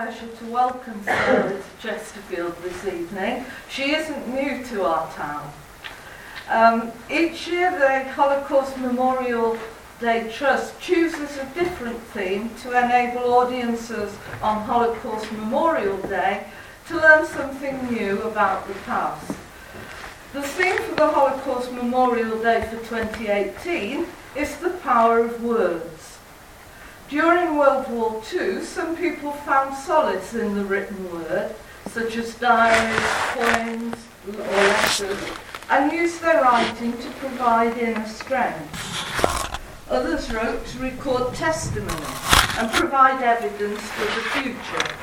pleasure to welcome Sarah to Chesterfield this evening. She isn't new to our town. Each year the Holocaust Memorial Day Trust chooses a different theme to enable audiences on Holocaust Memorial Day to learn something new about the past. The theme for the Holocaust Memorial Day for 2018 is the power of words. During World War II, some people found solace in the written word, such as diaries, poems, or letters, and used their writing to provide inner strength. Others wrote to record testimony and provide evidence for the future.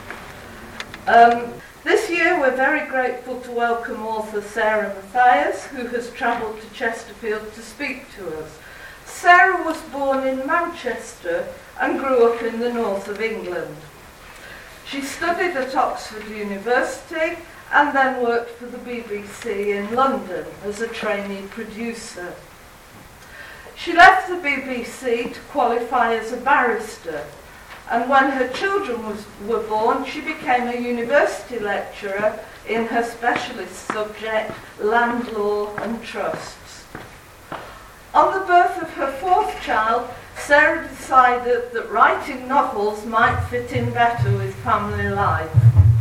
This year we're very grateful to welcome author Sarah Matthias, who has travelled to Chesterfield to speak to us. Sarah was born in Manchester and grew up in the north of England. She studied at Oxford University and then worked for the BBC in London as a trainee producer. She left the BBC to qualify as a barrister, and when her children were born, she became a university lecturer in her specialist subject, land law and trusts. On the birth of her fourth child, Sarah decided that writing novels might fit in better with family life.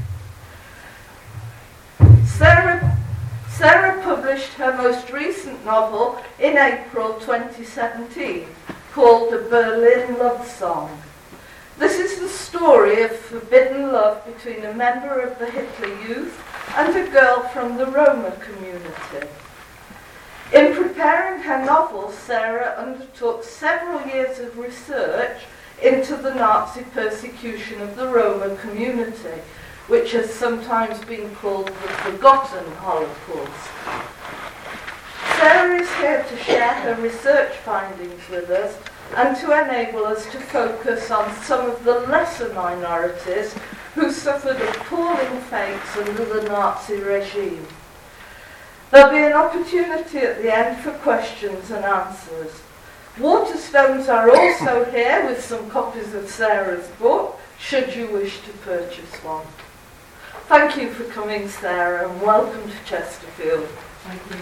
Sarah published her most recent novel in April 2017, called A Berlin Love Song. This is the story of forbidden love between a member of the Hitler Youth and a girl from the Roma community. In preparing her novel, Sarah undertook several years of research into the Nazi persecution of the Roma community, which has sometimes been called the forgotten Holocaust. Sarah is here to share her research findings with us and to enable us to focus on some of the lesser minorities who suffered appalling fates under the Nazi regime. There'll be an opportunity at the end for questions and answers. Waterstones are also here with some copies of Sarah's book, should you wish to purchase one. Thank you for coming, Sarah, and welcome to Chesterfield. Thank you.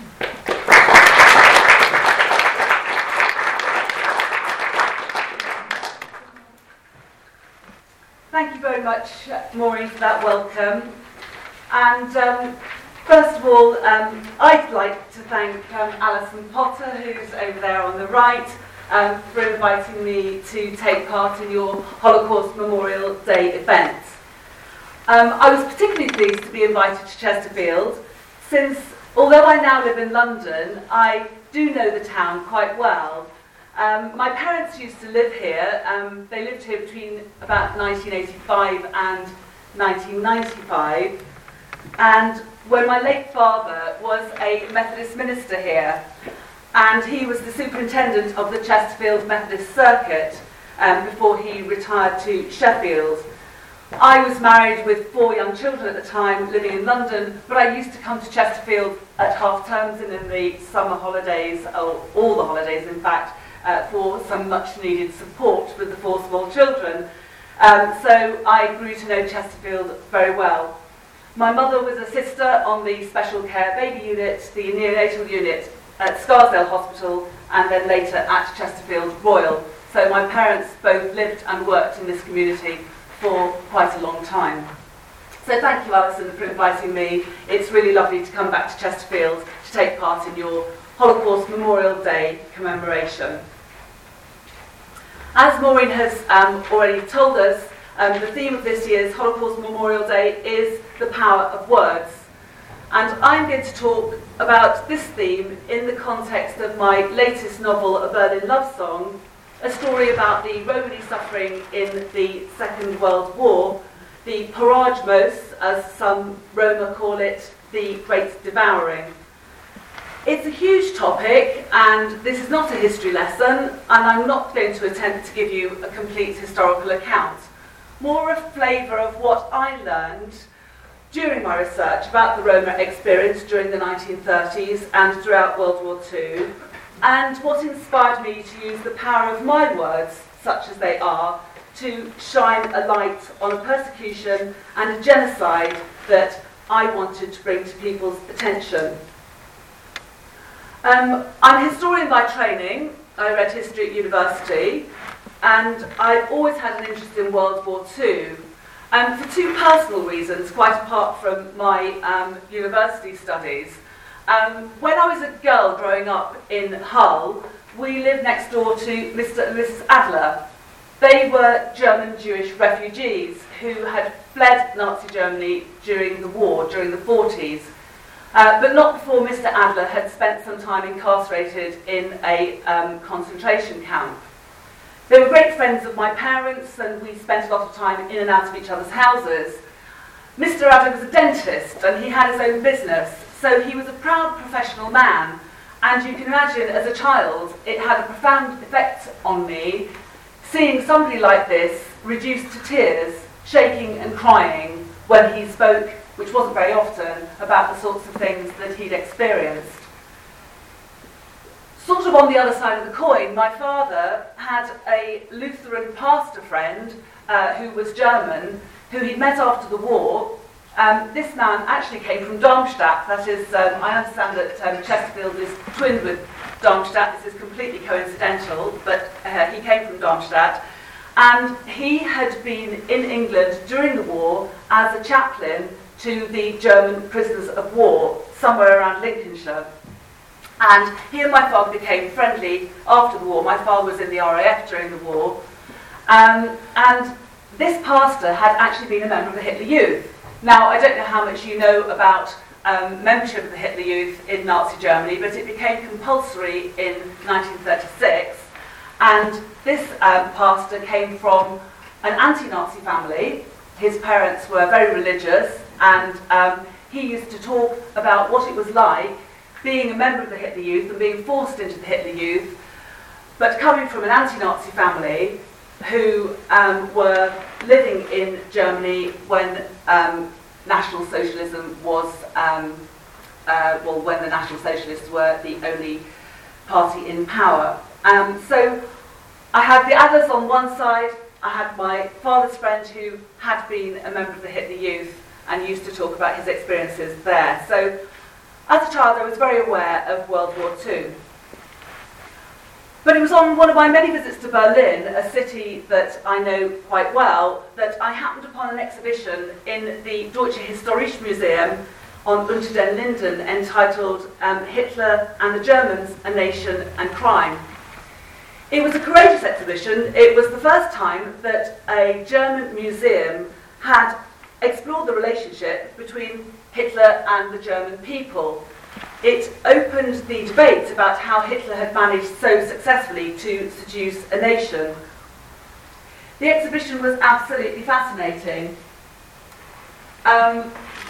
Thank you very much, Maureen, for that welcome. And first of all, I'd like to thank Alison Potter, who's over there on the right, for inviting me to take part in your Holocaust Memorial Day event. I was particularly pleased to be invited to Chesterfield, since although I now live in London, I do know the town quite well. My parents used to live here. They lived here between about 1985 and 1995. And when my late father was a Methodist minister here, and he was the superintendent of the Chesterfield Methodist Circuit before he retired to Sheffield. I was married with 4 young children at the time, living in London, but I used to come to Chesterfield at half terms and in the summer holidays, or all the holidays in fact, for some much needed support with the 4 small children. So I grew to know Chesterfield very well. My mother was a sister on the special care baby unit, the neonatal unit at Scarsdale Hospital, and then later at Chesterfield Royal. So my parents both lived and worked in this community for quite a long time. So thank you, Alison, for inviting me. It's really lovely to come back to Chesterfield to take part in your Holocaust Memorial Day commemoration. As Maureen has already told us, the theme of this year's Holocaust Memorial Day is the power of words. And I'm going to talk about this theme in the context of my latest novel, A Berlin Love Song, a story about the Romani suffering in the Second World War, the Porajmos, as some Roma call it, the Great Devouring. It's a huge topic, and this is not a history lesson, and I'm not going to attempt to give you a complete historical account. More a flavour of what I learned during my research about the Roma experience during the 1930s and throughout World War II, and what inspired me to use the power of my words, such as they are, to shine a light on a persecution and a genocide that I wanted to bring to people's attention. I'm a historian by training. I read history at university, and I've always had an interest in World War II. For two personal reasons, quite apart from my university studies. When I was a girl growing up in Hull, we lived next door to Mr. and Mrs. Adler. They were German Jewish refugees who had fled Nazi Germany during the war, during the 40s, but not before Mr. Adler had spent some time incarcerated in a concentration camp. They were great friends of my parents, and we spent a lot of time in and out of each other's houses. Mr. Adler was a dentist, and he had his own business, so he was a proud professional man. And you can imagine, as a child, it had a profound effect on me, seeing somebody like this reduced to tears, shaking and crying when he spoke, which wasn't very often, about the sorts of things that he'd experienced. Sort of on the other side of the coin, my father had a Lutheran pastor friend who was German, who he'd met after the war. This man actually came from Darmstadt. That is, I understand that Chesterfield is twinned with Darmstadt. This is completely coincidental, but he came from Darmstadt. And he had been in England during the war as a chaplain to the German prisoners of war, somewhere around Lincolnshire. And he and my father became friendly after the war. My father was in the RAF during the war. And this pastor had actually been a member of the Hitler Youth. Now, I don't know how much you know about membership of the Hitler Youth in Nazi Germany, but it became compulsory in 1936. And this pastor came from an anti-Nazi family. His parents were very religious, and he used to talk about what it was like being a member of the Hitler Youth and being forced into the Hitler Youth, but coming from an anti-Nazi family who were living in Germany when National Socialism was, when the National Socialists were the only party in power. So I had the Adlers on one side. I had my father's friend who had been a member of the Hitler Youth and used to talk about his experiences there. So as a child, I was very aware of World War II. But it was on one of my many visits to Berlin, a city that I know quite well, that I happened upon an exhibition in the Deutsche Historische Museum on Unter den Linden entitled Hitler and the Germans, A Nation and Crime. It was a courageous exhibition. It was the first time that a German museum had explored the relationship between Hitler and the German people. It opened the debate about how Hitler had managed so successfully to seduce a nation. The exhibition was absolutely fascinating. I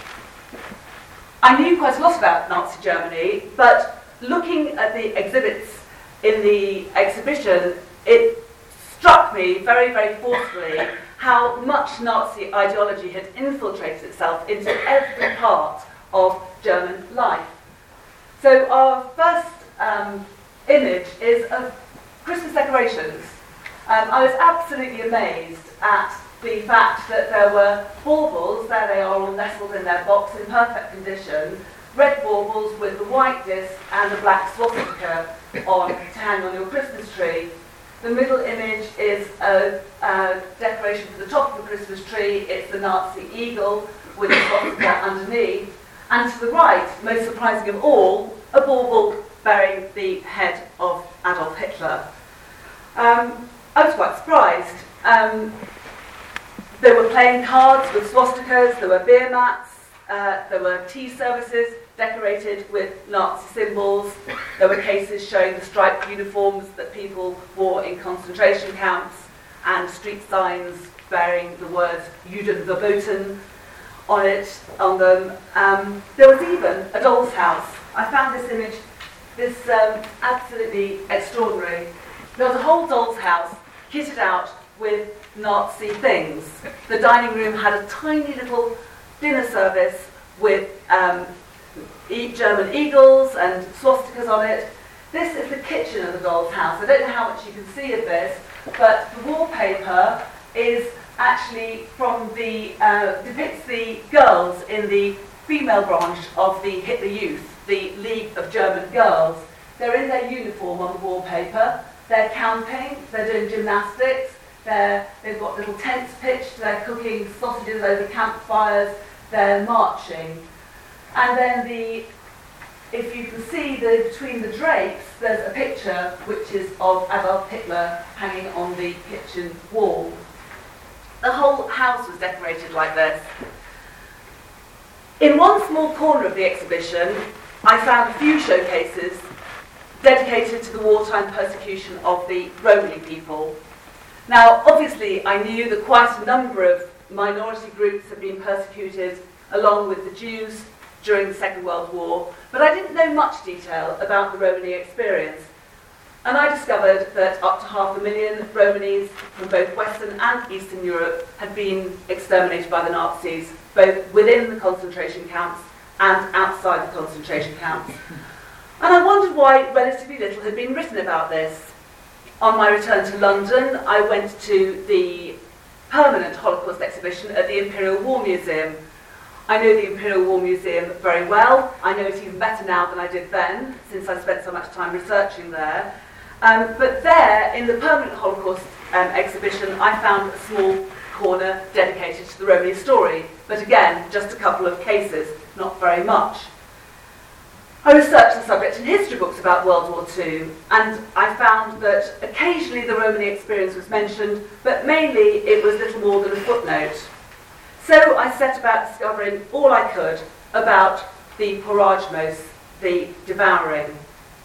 knew quite a lot about Nazi Germany, but looking at the exhibits in the exhibition, it struck me very, very forcefully how much Nazi ideology had infiltrated itself into every part of German life. So our first image is of Christmas decorations. I was absolutely amazed at the fact that there were baubles, there they are all nestled in their box in perfect condition, red baubles with the white disc and the black swastika on to hang on your Christmas tree. The middle image is a decoration for the top of the Christmas tree. It's the Nazi eagle with the swastika underneath. And to the right, most surprising of all, a bauble bearing the head of Adolf Hitler. I was quite surprised. There were playing cards with swastikas, there were beer mats, there were tea services decorated with Nazi symbols, there were cases showing the striped uniforms that people wore in concentration camps, and street signs bearing the words Juden verboten on them. There was even a doll's house. I found this image absolutely extraordinary. There was a whole doll's house kitted out with Nazi things. The dining room had a tiny little dinner service with German eagles and swastikas on it. This is the kitchen of the doll's house. I don't know how much you can see of this, but the wallpaper is actually from the, depicts the girls in the female branch of the Hitler Youth, the League of German Girls. They're in their uniform on the wallpaper, they're camping, they're doing gymnastics, they've got little tents pitched, they're cooking sausages over campfires, they're marching. And then if you can see between the drapes, there's a picture which is of Adolf Hitler hanging on the kitchen wall. The whole house was decorated like this. In one small corner of the exhibition, I found a few showcases dedicated to the wartime persecution of the Romany people. Now, obviously, I knew that quite a number of minority groups had been persecuted along with the Jews during the Second World War, but I didn't know much detail about the Romany experience. And I discovered that up to 500,000 Romanis from both Western and Eastern Europe had been exterminated by the Nazis, both within the concentration camps and outside the concentration camps. And I wondered why relatively little had been written about this. On my return to London, I went to the permanent Holocaust exhibition at the Imperial War Museum. I know the Imperial War Museum very well. I know it even better now than I did then, since I spent so much time researching there. But there, in the permanent Holocaust exhibition, I found a small corner dedicated to the Romany story. But again, just a couple of cases, not very much. I researched the subject in history books about World War II, and I found that occasionally the Romany experience was mentioned, but mainly it was little more than a footnote. So I set about discovering all I could about the porajmos, the devouring.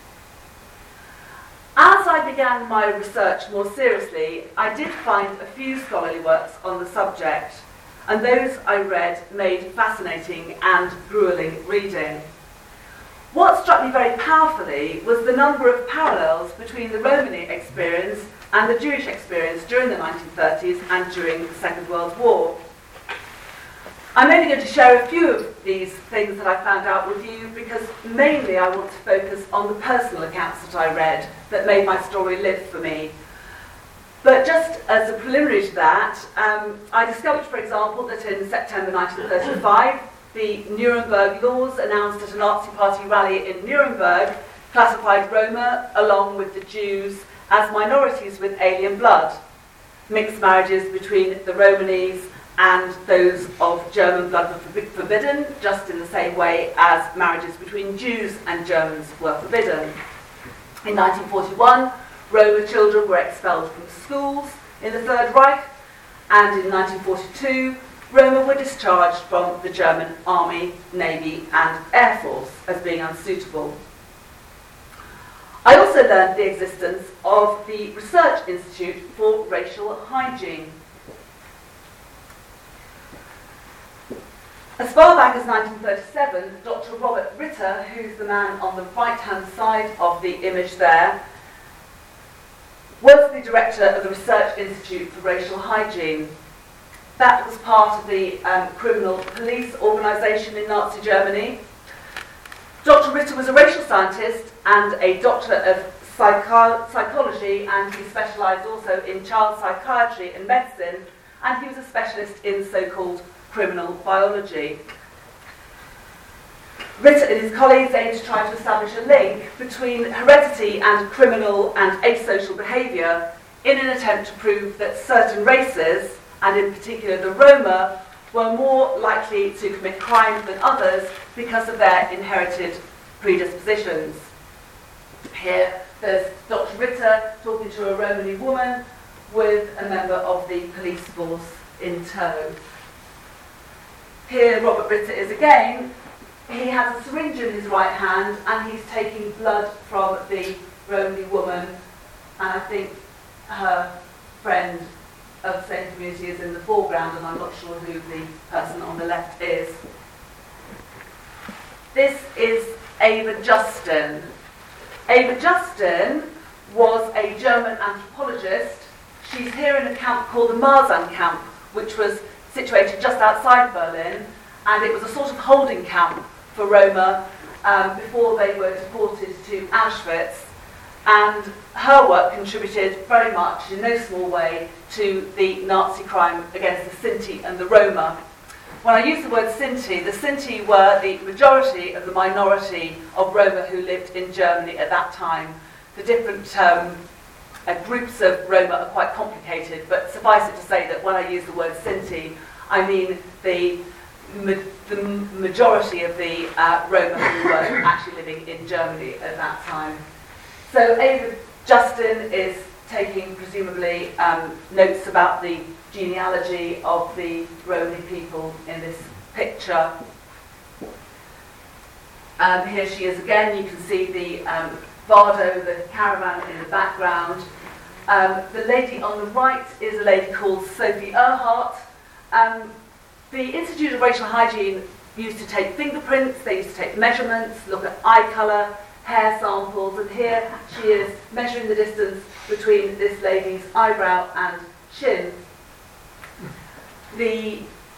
As I began my research more seriously, I did find a few scholarly works on the subject, and those I read made fascinating and grueling reading. What struck me very powerfully was the number of parallels between the Romany experience and the Jewish experience during the 1930s and during the Second World War. I'm only going to share a few of these things that I found out with you because mainly I want to focus on the personal accounts that I read that made my story live for me. But just as a preliminary to that, I discovered, for example, that in September 1935, the Nuremberg laws announced at a Nazi Party rally in Nuremberg classified Roma, along with the Jews, as minorities with alien blood. Mixed marriages between the Romanis and those of German blood were forbidden, just in the same way as marriages between Jews and Germans were forbidden. In 1941, Roma children were expelled from schools in the Third Reich, and in 1942, Roma were discharged from the German Army, Navy and Air Force as being unsuitable. I also learned the existence of the Research Institute for Racial Hygiene. As far back as 1937, Dr. Robert Ritter, who's the man on the right-hand side of the image there, was the director of the Research Institute for Racial Hygiene. That was part of the criminal police organisation in Nazi Germany. Dr. Ritter was a racial scientist and a doctor of psychology, and he specialised also in child psychiatry and medicine, and he was a specialist in so-called criminal biology. Ritter and his colleagues aimed to try to establish a link between heredity and criminal and asocial behaviour in an attempt to prove that certain races, and in particular the Roma, were more likely to commit crime than others because of their inherited predispositions. Here there's Dr. Ritter talking to a Romani woman with a member of the police force in tow. Here Robert Ritter is again. He has a syringe in his right hand and he's taking blood from the Romani woman, and I think her friend of the same community is in the foreground, and I'm not sure who the person on the left is. This is Ava Justin. Ava Justin was a German anthropologist. She's here in a camp called the Marzahn camp, which was situated just outside Berlin, and it was a sort of holding camp for Roma before they were deported to Auschwitz. and her work contributed very much, in no small way, to the Nazi crime against the Sinti and the Roma. When I use the word Sinti, the Sinti were the majority of the minority of Roma who lived in Germany at that time. The different groups of Roma are quite complicated, but suffice it to say that when I use the word Sinti, I mean the majority of the Roma who were actually living in Germany at that time. So Ava Justin is taking, presumably, notes about the genealogy of the Romany people in this picture. Here she is again. You can see the Bardo, the caravan in the background. The lady on the right is a lady called Sophie Erhardt. The Institute of Racial Hygiene used to take fingerprints, they used to take measurements, look at eye colour, hair samples, and here she is measuring the distance between this lady's eyebrow and chin. The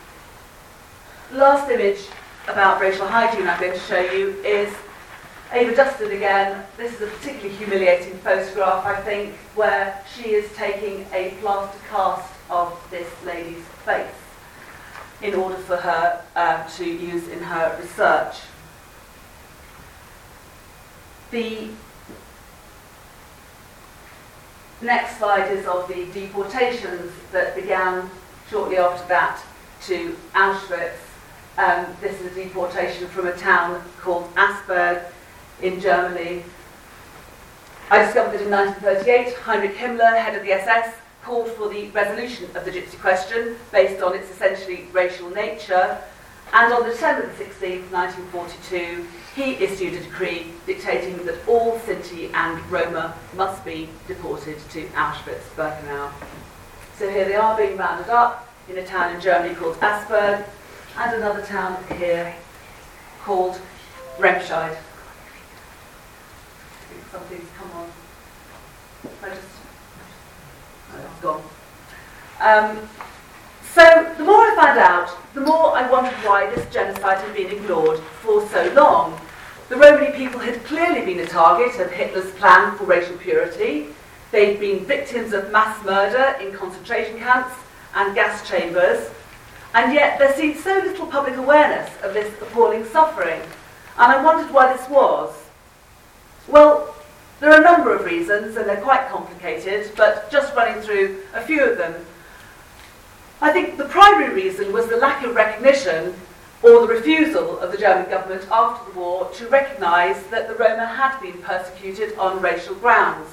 last image about racial hygiene I'm going to show you is Ava Justin again. This is a particularly humiliating photograph, I think, where she is taking a plaster cast of this lady's face in order for her to use in her research. The next slide is of the deportations that began shortly after that to Auschwitz. This is a deportation from a town called Asberg in Germany. I discovered that in 1938, Heinrich Himmler, head of the SS, called for the resolution of the Gypsy question based on its essentially racial nature, and on December 16, 1942, he issued a decree dictating that all Sinti and Roma must be deported to Auschwitz-Birkenau. So here they are being rounded up in a town in Germany called Asberg, and another town here called Remscheid. I think something's come on. It's gone. So the more I found out, the more I wondered why this genocide had been ignored for so long. The Romany people had clearly been a target of Hitler's plan for racial purity. They'd been victims of mass murder in concentration camps and gas chambers, and yet there seemed so little public awareness of this appalling suffering. And I wondered why this was. Well, there are a number of reasons, and they're quite complicated, but just running through a few of them. I think the primary reason was the lack of recognition or the refusal of the German government after the war to recognise that the Roma had been persecuted on racial grounds.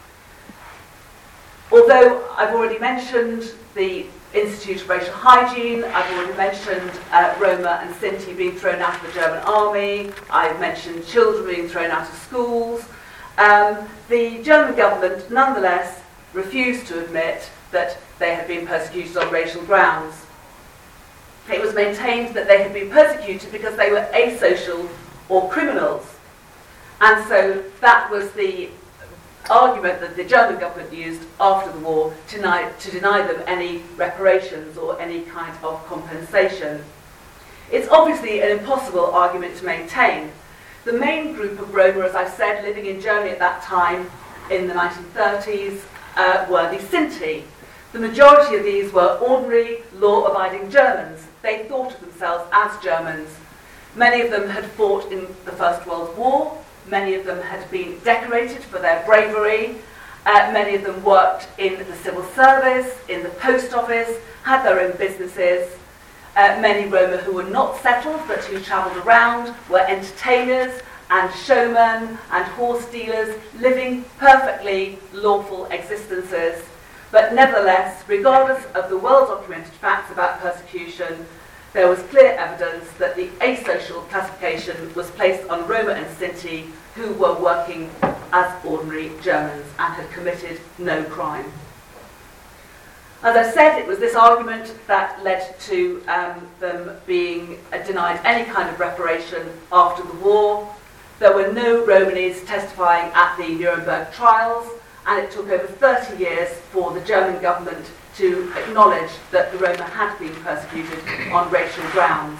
Although I've already mentioned the Institute of Racial Hygiene, I've already mentioned Roma and Sinti being thrown out of the German army, I've mentioned children being thrown out of schools, the German government nonetheless refused to admit that they had been persecuted on racial grounds. It was maintained that they had been persecuted because they were asocial or criminals. And so that was the argument that the German government used after the war to deny them any reparations or any kind of compensation. It's obviously an impossible argument to maintain. The main group of Roma, as I've said, living in Germany at that time in the 1930s were the Sinti. The majority of these were ordinary, law-abiding Germans. They thought of themselves as Germans. Many of them had fought in the First World War. Many of them had been decorated for their bravery. Many of them worked in the civil service, in the post office, had their own businesses. Many Roma who were not settled but who travelled around were entertainers and showmen and horse dealers, living perfectly lawful existences. But nevertheless, regardless of the well-documented facts about persecution, there was clear evidence that the asocial classification was placed on Roma and Sinti, who were working as ordinary Germans and had committed no crime. As I said, it was this argument that led to them being denied any kind of reparation after the war. There were no Romanis testifying at the Nuremberg trials, and it took over 30 years for the German government to acknowledge that the Roma had been persecuted on racial grounds.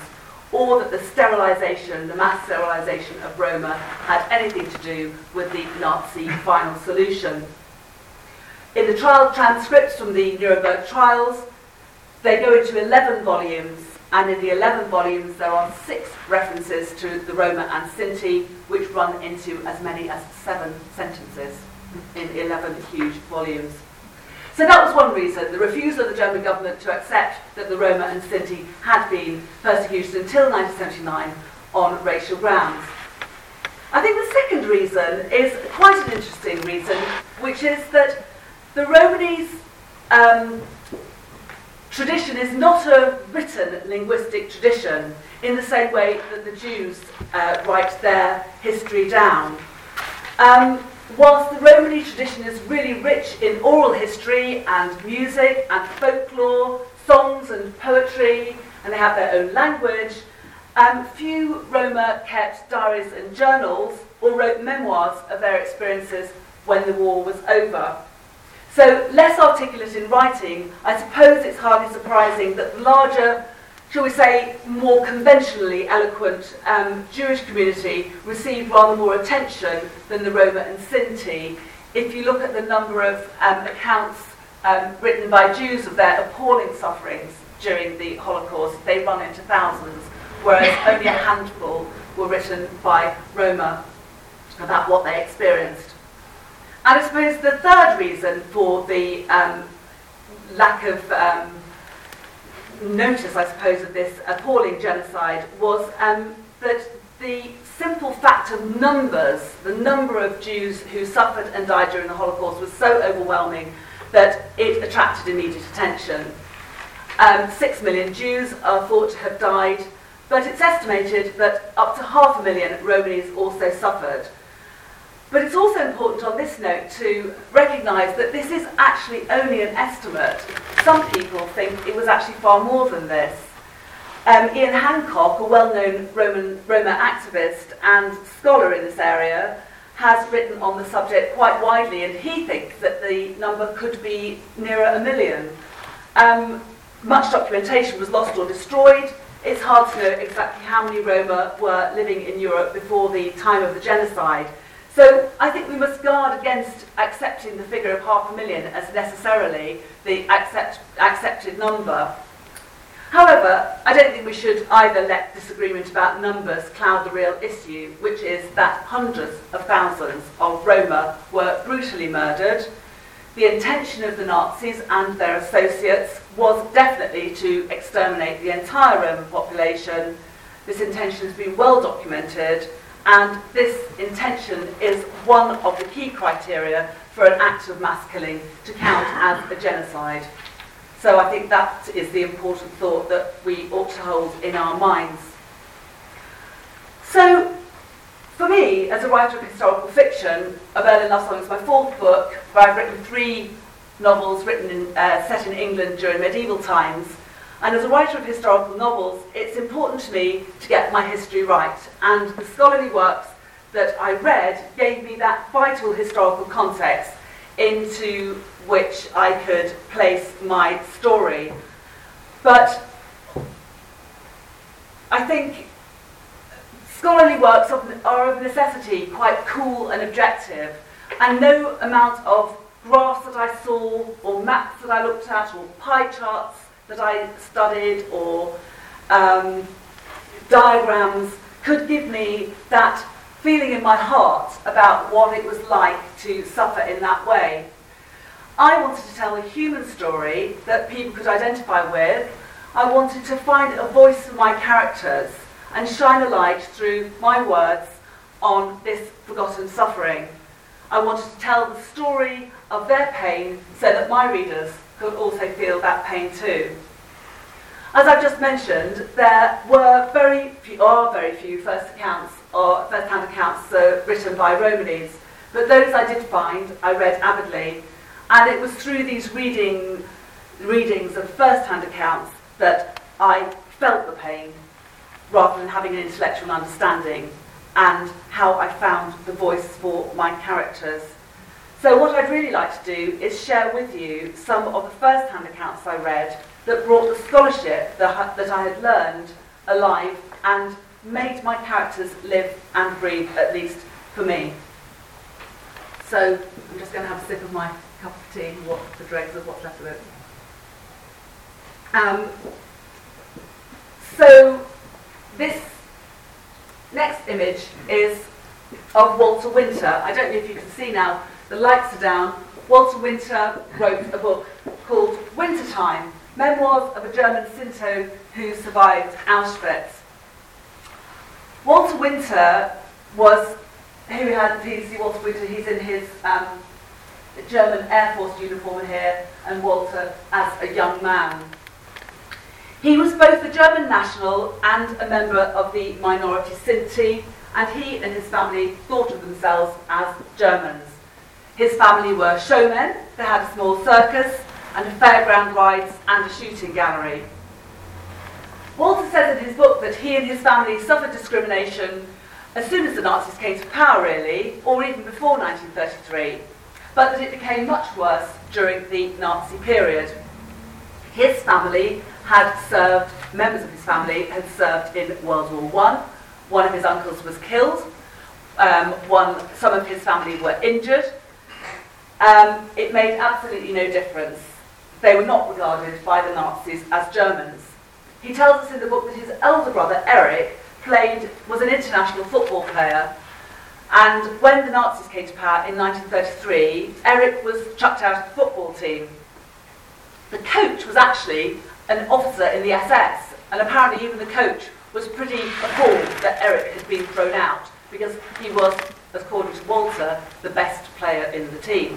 or that the sterilisation, the mass sterilisation of Roma had anything to do with the Nazi final solution. In the trial transcripts from the Nuremberg trials, they go into 11 volumes, and in the 11 volumes there are 6 references to the Roma and Sinti, which run into as many as 7 sentences in 11 huge volumes. So that was one reason, the refusal of the German government to accept that the Roma and Sinti had been persecuted until 1979 on racial grounds. I think the second reason is quite an interesting reason, which is that the Romanese tradition is not a written linguistic tradition in the same way that the Jews write their history down. Whilst the Romany tradition is really rich in oral history and music and folklore, songs and poetry, and they have their own language, few Roma kept diaries and journals or wrote memoirs of their experiences when the war was over. So, less articulate in writing, I suppose it's hardly surprising that the larger, shall we say, more conventionally eloquent Jewish community received rather more attention than the Roma and Sinti. If you look at the number of accounts written by Jews of their appalling sufferings during the Holocaust, they run into thousands, whereas only a handful were written by Roma about what they experienced. And I suppose the third reason for the lack of notice, I suppose, of this appalling genocide was that the simple fact of numbers, the number of Jews who suffered and died during the Holocaust was so overwhelming that it attracted immediate attention. 6 million Jews are thought to have died, but it's estimated that up to 500,000 Romanis also suffered. But it's also important on this note to recognise that this is actually only an estimate. Some people think it was actually far more than this. Ian Hancock, a well-known Roma activist and scholar in this area, has written on the subject quite widely, and he thinks that the number could be nearer 1 million. Much documentation was lost or destroyed. It's hard to know exactly how many Roma were living in Europe before the time of the genocide. So I think we must guard against accepting the figure of 500,000 as necessarily the accepted number. However, I don't think we should either let disagreement about numbers cloud the real issue, which is that hundreds of thousands of Roma were brutally murdered. The intention of the Nazis and their associates was definitely to exterminate the entire Roma population. This intention has been well documented, and this intention is one of the key criteria for an act of mass killing to count as a genocide. So I think that is the important thought that we ought to hold in our minds. So, for me, as a writer of historical fiction, A Berlin Love Song is my 4th book, where I've written 3 novels set in England during medieval times. And as a writer of historical novels, it's important to me to get my history right. And the scholarly works that I read gave me that vital historical context into which I could place my story. But I think scholarly works are of necessity quite cool and objective, and no amount of graphs that I saw, or maps that I looked at, or pie charts that I studied, or diagrams could give me that feeling in my heart about what it was like to suffer in that way. I wanted to tell a human story that people could identify with. I wanted to find a voice for my characters and shine a light through my words on this forgotten suffering. I wanted to tell the story of their pain so that my readers could also feel that pain too. As I've just mentioned, there were very few first-hand accounts written by Romanis, but those I did find, I read avidly, and it was through these readings of first-hand accounts that I felt the pain, rather than having an intellectual understanding, and how I found the voice for my characters. So what I'd really like to do is share with you some of the first-hand accounts I read that brought the scholarship that I had learned alive and made my characters live and breathe, at least for me. So I'm just going to have a sip of my cup of tea, the dregs of what's left of it. So this next image is of Walter Winter. I don't know if you can see now, the lights are down. Walter Winter wrote a book called Wintertime, Memoirs of a German Sinto Who Survived Auschwitz. Walter Winter was, Walter Winter, he's in his German Air Force uniform here, and Walter as a young man. He was both a German national and a member of the minority Sinti, and he and his family thought of themselves as Germans. His family were showmen, they had a small circus, and a fairground rides and a shooting gallery. Walter says in his book that he and his family suffered discrimination as soon as the Nazis came to power, really, or even before 1933, but that it became much worse during the Nazi period. His family had served, members of his family had served in World War I. One of his uncles was killed. Some of his family were injured. It made absolutely no difference. They were not regarded by the Nazis as Germans. He tells us in the book that his elder brother, Eric, was an international football player, and when the Nazis came to power in 1933, Eric was chucked out of the football team. The coach was actually an officer in the SS, and apparently even the coach was pretty appalled that Eric had been thrown out, because he was, according to Walter, the best player in the team.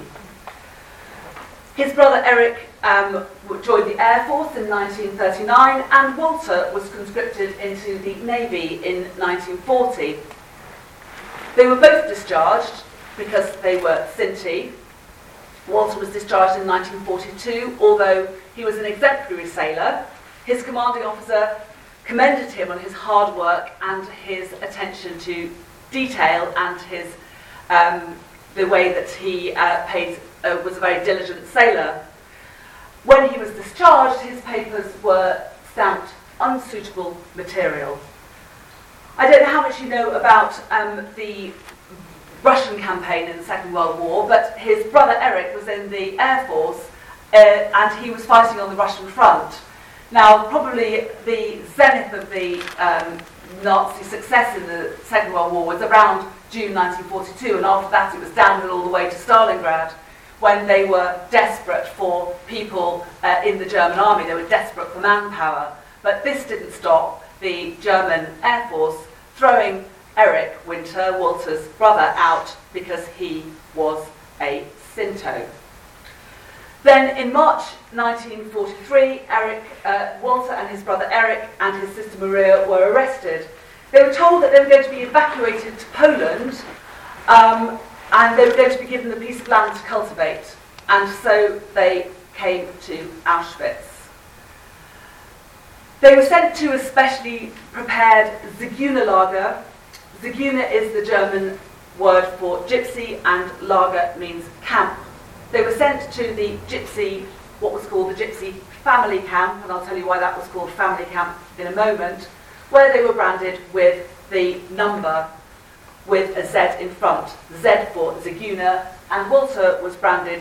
His brother Eric joined the Air Force in 1939, and Walter was conscripted into the Navy in 1940. They were both discharged because they were Sinti. Walter was discharged in 1942, although he was an exemplary sailor. His commanding officer commended him on his hard work and his attention to detail and his the way that he was a very diligent sailor. When he was discharged, his papers were stamped unsuitable material. I don't know how much you know about the Russian campaign in the Second World War, but his brother Eric was in the Air Force and he was fighting on the Russian front. Now, probably the zenith of the Nazi success in the Second World War was around June 1942, and after that it was downhill all the way to Stalingrad, when they were desperate for people in the German army. They were desperate for manpower. But this didn't stop the German Air Force throwing Eric Winter, Walter's brother, out because he was a Sinto. Then in March 1943, Walter and his brother Eric and his sister Maria were arrested. They were told that they were going to be evacuated to Poland, and they were going to be given a piece of land to cultivate. And so they came to Auschwitz. They were sent to a specially prepared Zigeunerlager. Zigeuner is the German word for gypsy, and lager means camp. They were sent to the gypsy, what was called the gypsy family camp, and I'll tell you why that was called family camp in a moment, where they were branded with the number with a Z in front, Z for Zigeuner, and Walter was branded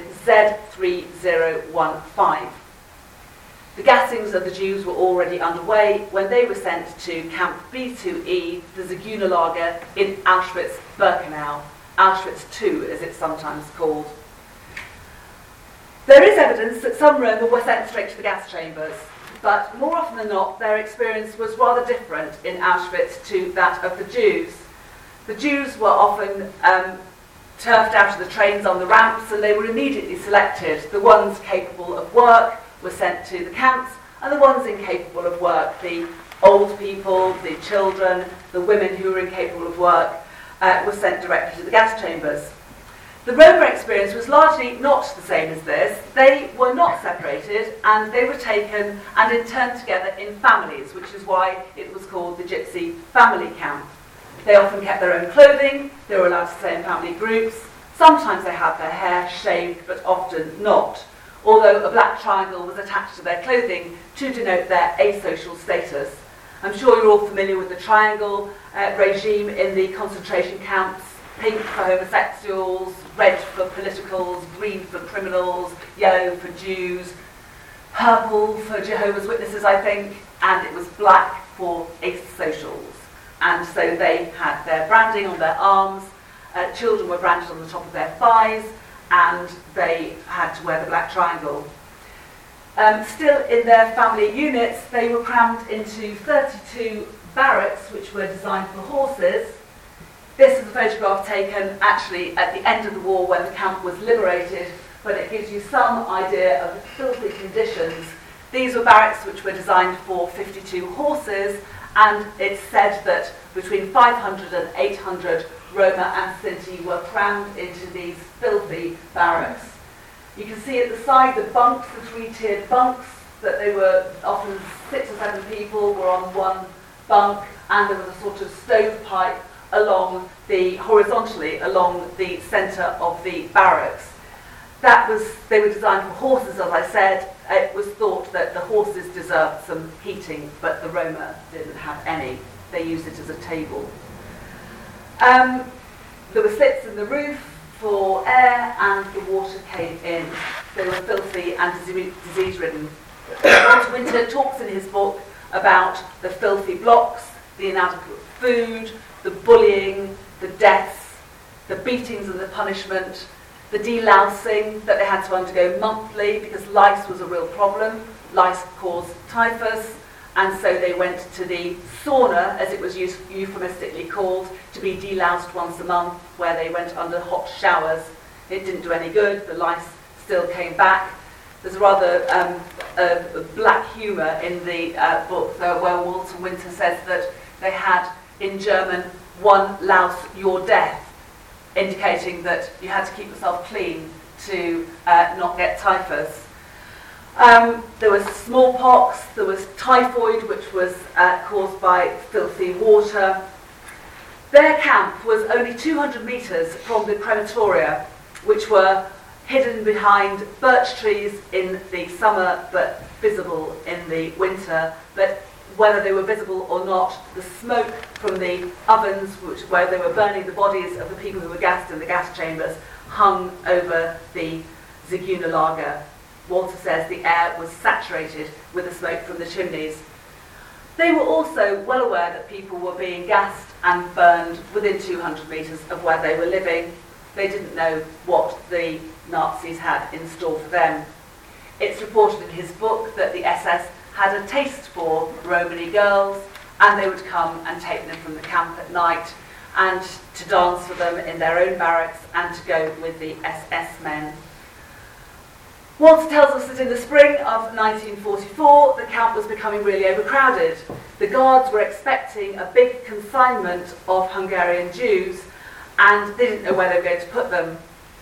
Z3015. The gassings of the Jews were already underway when they were sent to Camp B2E, the Zigeunerlager in Auschwitz-Birkenau, Auschwitz II as it's sometimes called. There is evidence that some Roma were sent straight to the gas chambers, but more often than not their experience was rather different in Auschwitz to that of the Jews. The Jews were often turfed out of the trains on the ramps, and they were immediately selected. The ones capable of work were sent to the camps, and the ones incapable of work, the old people, the children, the women who were incapable of work, were sent directly to the gas chambers. The Roma experience was largely not the same as this. They were not separated, and they were taken and interned together in families, which is why it was called the Gypsy Family Camp. They often kept their own clothing, they were allowed to stay in family groups. Sometimes they had their hair shaved, but often not, although a black triangle was attached to their clothing to denote their asocial status. I'm sure you're all familiar with the triangle regime in the concentration camps: pink for homosexuals, red for politicals, green for criminals, yellow for Jews, purple for Jehovah's Witnesses, I think, and it was black for asocials. And so they had their branding on their arms, children were branded on the top of their thighs, and they had to wear the black triangle. Still in their family units, they were crammed into 32 barracks which were designed for horses. This is a photograph taken actually at the end of the war when the camp was liberated, but it gives you some idea of the filthy conditions. These were barracks which were designed for 52 horses, and it's said that between 500 and 800 Roma and Sinti were crammed into these filthy barracks. You can see at the side the bunks, the three-tiered bunks, that they were often 6 or 7 people were on one bunk, and there was a sort of stovepipe horizontally along the centre of the barracks. They were designed for horses, as I said. It was thought that the horses deserved some heating, but the Roma didn't have any. They used it as a table. There were slits in the roof for air, and the water came in. They were filthy and disease-ridden. Walter Winter talks in his book about the filthy blocks, the inadequate food, the bullying, the deaths, the beatings and the punishment, the delousing that they had to undergo monthly because lice was a real problem. Lice caused typhus, and so they went to the sauna, as it was euphemistically called, to be deloused once a month, where they went under hot showers. It didn't do any good, the lice still came back. There's rather a black humour in the book, where Walter Winter says that they had, in German, "one louse, your death," indicating that you had to keep yourself clean to not get typhus. There was smallpox, there was typhoid, which was caused by filthy water. Their camp was only 200 metres from the crematoria, which were hidden behind birch trees in the summer, but visible in the winter. But whether they were visible or not, the smoke from the ovens, where they were burning the bodies of the people who were gassed in the gas chambers, hung over the Zigeunerlager. Walter says the air was saturated with the smoke from the chimneys. They were also well aware that people were being gassed and burned within 200 metres of where they were living. They didn't know what the Nazis had in store for them. It's reported in his book that the SS had a taste for Romany girls, and they would come and take them from the camp at night and to dance for them in their own barracks and to go with the SS men. Walter tells us that in the spring of 1944, the camp was becoming really overcrowded. The guards were expecting a big consignment of Hungarian Jews, and they didn't know where they were going to put them.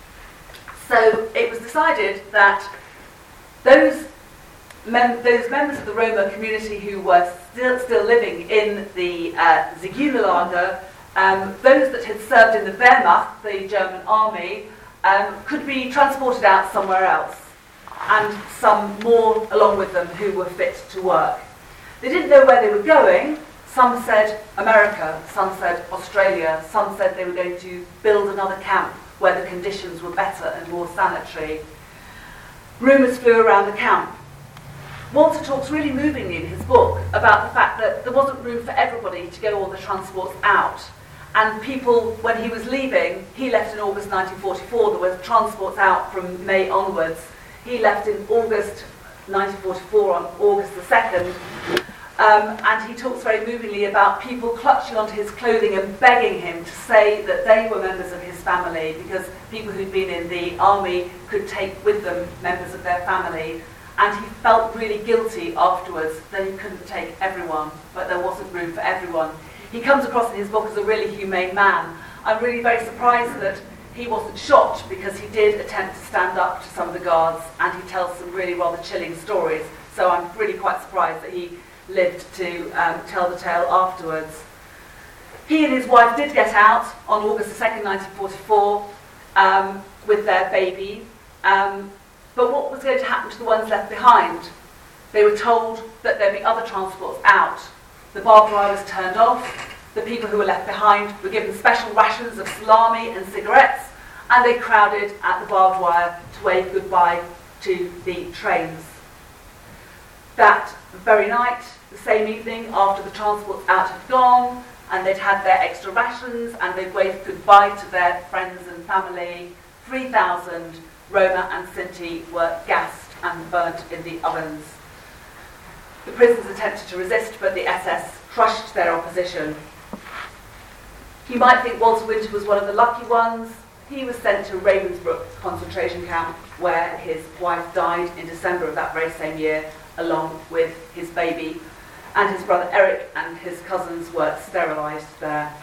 So it was decided that those members of the Roma community who were still living in the Zigeunerlager, those that had served in the Wehrmacht, the German army, could be transported out somewhere else, and some more along with them who were fit to work. They didn't know where they were going. Some said America, some said Australia, some said they were going to build another camp where the conditions were better and more sanitary. Rumours flew around the camp. Walter talks really movingly in his book about the fact that there wasn't room for everybody to get all the transports out. And people, when he was leaving, he left in August 1944, there were transports out from May onwards. He left in August 1944 on August the 2nd, and he talks very movingly about people clutching onto his clothing and begging him to say that they were members of his family, because people who'd been in the army could take with them members of their family. And he felt really guilty afterwards that he couldn't take everyone, but there wasn't room for everyone. He comes across in his book as a really humane man. I'm really very surprised that he wasn't shot, because he did attempt to stand up to some of the guards, and he tells some really rather chilling stories. So I'm really quite surprised that he lived to tell the tale afterwards. He and his wife did get out on August 2nd, 1944, with their baby. But what was going to happen to the ones left behind? They were told that there'd be other transports out. the barbed wire was turned off, the people who were left behind were given special rations of salami and cigarettes, and they crowded at the barbed wire to wave goodbye to the trains. That very night, the same evening, after the transports out had gone, and they'd had their extra rations, and they'd waved goodbye to their friends and family, 3,000 Roma and Sinti were gassed and burnt in the ovens. The prisoners attempted to resist, but the SS crushed their opposition. You might think Walter Winter was one of the lucky ones. He was sent to Ravensbrück concentration camp, where his wife died in December of that very same year, along with his baby, and his brother Eric and his cousins were sterilised there.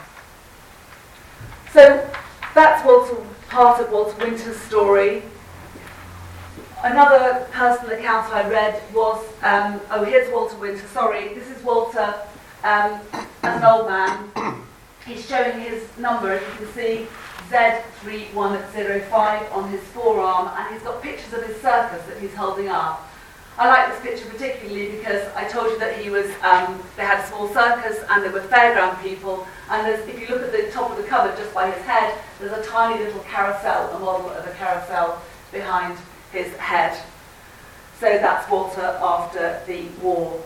So that's part of Walter Winter's story. Another personal account I read was, here's Walter Winter, sorry, this is Walter as an old man. He's showing his number, as you can see, Z3105 on his forearm, and he's got pictures of his circus that he's holding up. I like this picture particularly because I told you that he was, they had a small circus and there were fairground people, and if you look at the top of the cover just by his head, there's a tiny little carousel, a model of a carousel behind his head. So that's Walter after the war.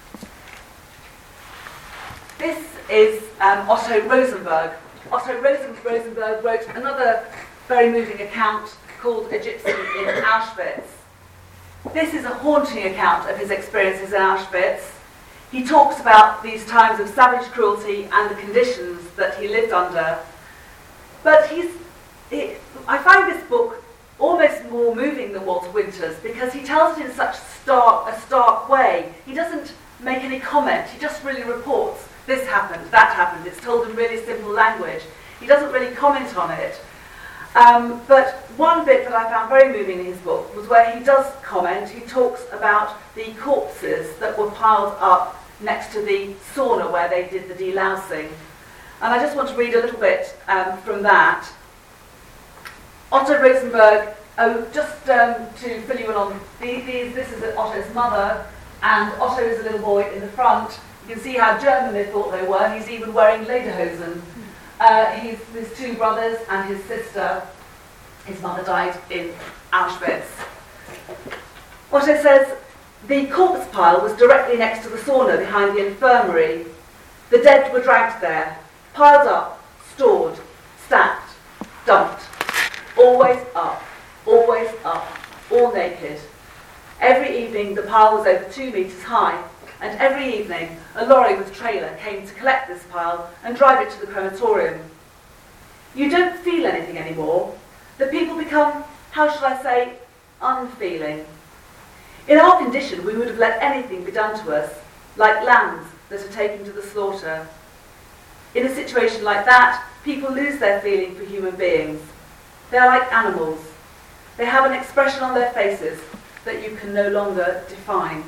This is Otto Rosenberg. Otto Rosenberg wrote another very moving account called A Gypsy in Auschwitz. This is a haunting account of his experiences in Auschwitz. He talks about these times of savage cruelty and the conditions that he lived under. But I find this book almost more moving than Walter Winter's because he tells it in such a stark way. He doesn't make any comment, he just really reports, this happened, that happened. It's told in really simple language. He doesn't really comment on it. But one bit that I found very moving in his book was where he does comment. He talks about the corpses that were piled up next to the sauna where they did the delousing. And I just want to read a little bit from that. Otto Rosenberg, just to fill you in on this is Otto's mother, and Otto is a little boy in the front. You can see how German they thought they were. He's even wearing lederhosen. His two brothers and his sister. His mother died in Auschwitz. Otto says, the corpse pile was directly next to the sauna behind the infirmary. The dead were dragged there, piled up, stored, stacked, dumped. Always up, all naked. Every evening the pile was over 2 meters high, and every evening a lorry with trailer came to collect this pile and drive it to the crematorium. You don't feel anything anymore. The people become, how shall I say, unfeeling. In our condition, we would have let anything be done to us, like lambs that are taken to the slaughter. In a situation like that, people lose their feeling for human beings. They are like animals. They have an expression on their faces that you can no longer define.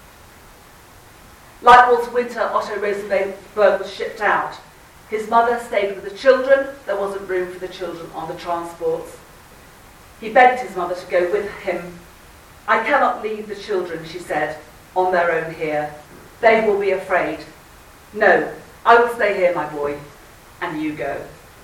Like Walter Winter, Otto Rosenberg was shipped out. His mother stayed with the children. There wasn't room for the children on the transports. He begged his mother to go with him. I cannot leave the children, she said, on their own here. They will be afraid. No, I will stay here, my boy, and you go.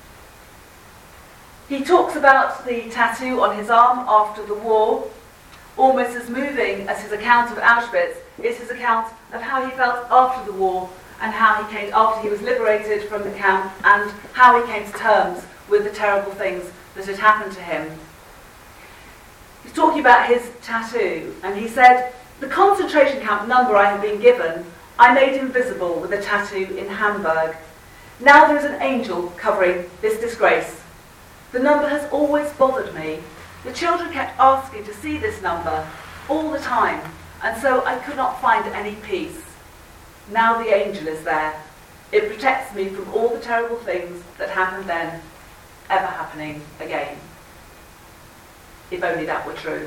He talks about the tattoo on his arm after the war. Almost as moving as his account of Auschwitz is his account of how he felt after the war and how he came after he was liberated from the camp and how he came to terms with the terrible things that had happened to him. He's talking about his tattoo, and he said, the concentration camp number I have been given, I made invisible with a tattoo in Hamburg. Now there is an angel covering this disgrace. The number has always bothered me. The children kept asking to see this number all the time, and so I could not find any peace. Now the angel is there. It protects me from all the terrible things that happened then, ever happening again. If only that were true.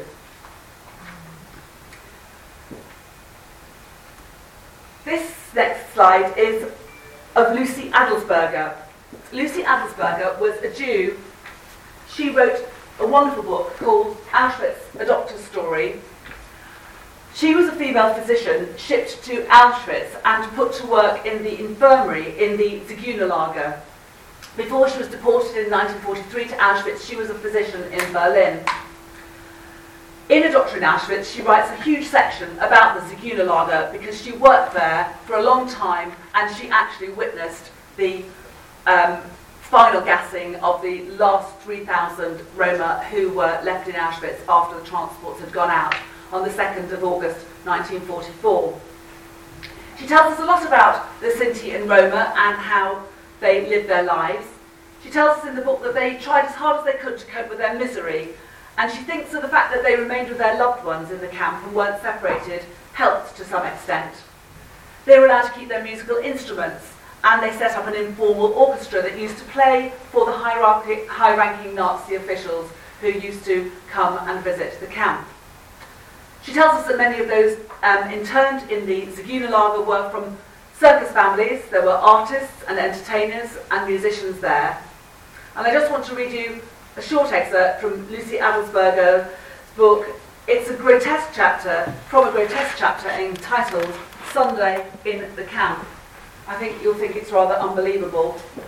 This next slide is of Lucy Adelsberger. Lucy Adelsberger was a Jew. She wrote a wonderful book called Auschwitz, A Doctor's Story. She was a female physician shipped to Auschwitz and put to work in the infirmary in the Zigeunerlager. Before she was deported in 1943 to Auschwitz, she was a physician in Berlin. In A Doctor in Auschwitz, she writes a huge section about the Zigeunerlager because she worked there for a long time and she actually witnessed the final gassing of the last 3,000 Roma who were left in Auschwitz after the transports had gone out on the 2nd of August 1944. She tells us a lot about the Sinti and Roma and how they lived their lives. She tells us in the book that they tried as hard as they could to cope with their misery, and she thinks that the fact that they remained with their loved ones in the camp and weren't separated helped to some extent. They were allowed to keep their musical instruments, and they set up an informal orchestra that used to play for the high-ranking Nazi officials who used to come and visit the camp. She tells us that many of those interned in the Zigeunerlager were from circus families. There were artists and entertainers and musicians there. And I just want to read you a short excerpt from Lucy Adelsberger's book. It's a grotesque chapter, from a grotesque chapter entitled Sunday in the Camp. I think you'll think it's rather unbelievable.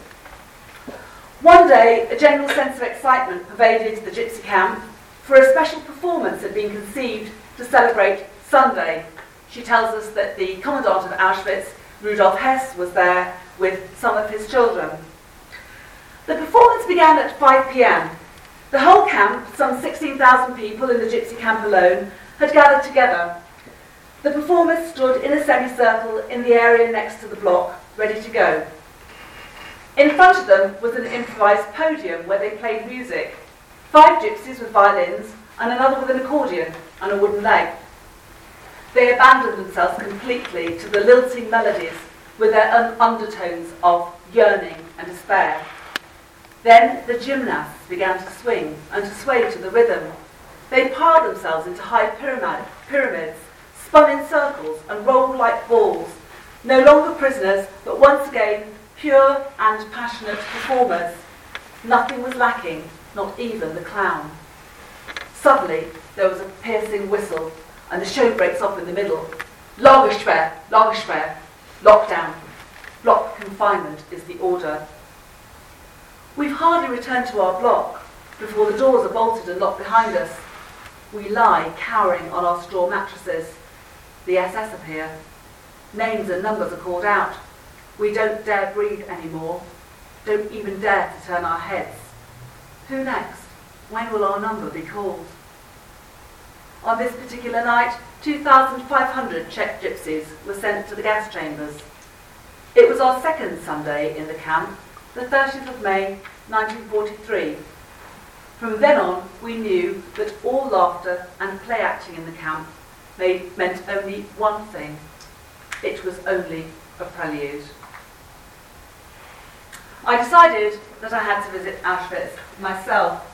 One day, a general sense of excitement pervaded the gypsy camp, for a special performance had been conceived to celebrate Sunday. She tells us that the commandant of Auschwitz, Rudolf Hess, was there with some of his children. The performance began at 5 p.m. The whole camp, some 16,000 people in the gypsy camp alone, had gathered together. The performers stood in a semicircle in the area next to the block, ready to go. In front of them was an improvised podium where they played music. 5 gypsies with violins and another with an accordion and a wooden leg. They abandoned themselves completely to the lilting melodies with their undertones of yearning and despair. Then the gymnasts began to swing and to sway to the rhythm. They piled themselves into high pyramids, spun in circles and rolled like balls, no longer prisoners, but once again pure and passionate performers. Nothing was lacking, not even the clown. Suddenly, there was a piercing whistle, and the show breaks off in the middle. Lagerschwer, Lagerschwer, lockdown. Block confinement is the order. We've hardly returned to our block before the doors are bolted and locked behind us. We lie cowering on our straw mattresses. The SS appear. Names and numbers are called out. We don't dare breathe anymore, don't even dare to turn our heads. Who next? When will our number be called? On this particular night, 2,500 Czech gypsies were sent to the gas chambers. It was our second Sunday in the camp, the 30th of May, 1943. From then on, we knew that all laughter and play acting in the camp meant only one thing. It was only a prelude. I decided that I had to visit Auschwitz myself.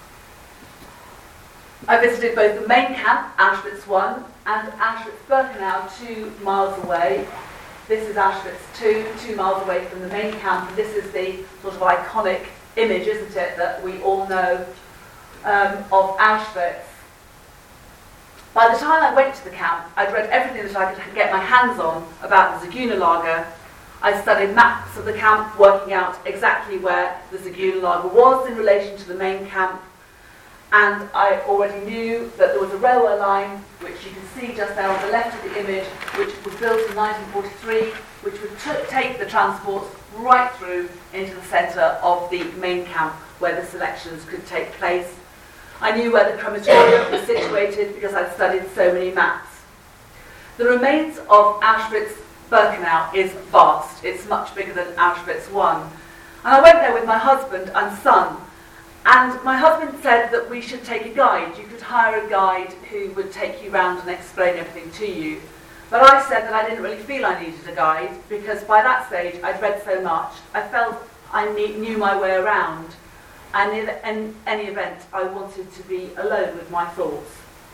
I visited both the main camp, Auschwitz I, and Auschwitz-Birkenau, 2 miles away. This is Auschwitz II, 2 miles away from the main camp. And this is the sort of iconic image, isn't it, that we all know of Auschwitz. By the time I went to the camp, I'd read everything that I could get my hands on about the Zigeunerlager. I studied maps of the camp, working out exactly where the Zigeunerlager was in relation to the main camp. And I already knew that there was a railway line, which you can see just there on the left of the image, which was built in 1943, which would take the transports right through into the centre of the main camp, where the selections could take place. I knew where the crematorium was situated because I'd studied so many maps. The remains of Auschwitz-Birkenau is vast. It's much bigger than Auschwitz I. And I went there with my husband and son. And my husband said that we should take a guide. You could hire a guide who would take you round and explain everything to you. But I said that I didn't really feel I needed a guide because by that stage I'd read so much. I felt I knew my way around. And in any event, I wanted to be alone with my thoughts.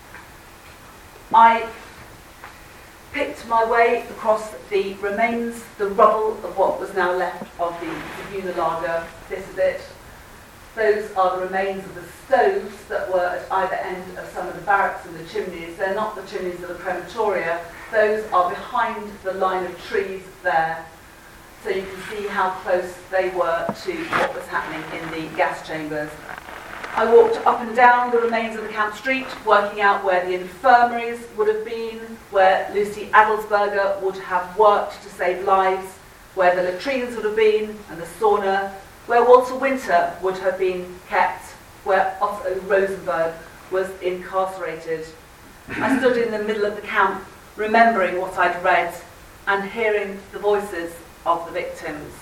I picked my way across the remains, the rubble of what was now left of the Zigeunerlager. This is it. Those are the remains of the stoves that were at either end of some of the barracks and the chimneys. They're not the chimneys of the crematoria. Those are behind the line of trees there. So you can see how close they were to what was happening in the gas chambers. I walked up and down the remains of the camp street, working out where the infirmaries would have been, where Lucy Adelsberger would have worked to save lives, where the latrines would have been, and the sauna, where Walter Winter would have been kept, where Otto Rosenberg was incarcerated. I stood in the middle of the camp, remembering what I'd read and hearing the voices of the victims.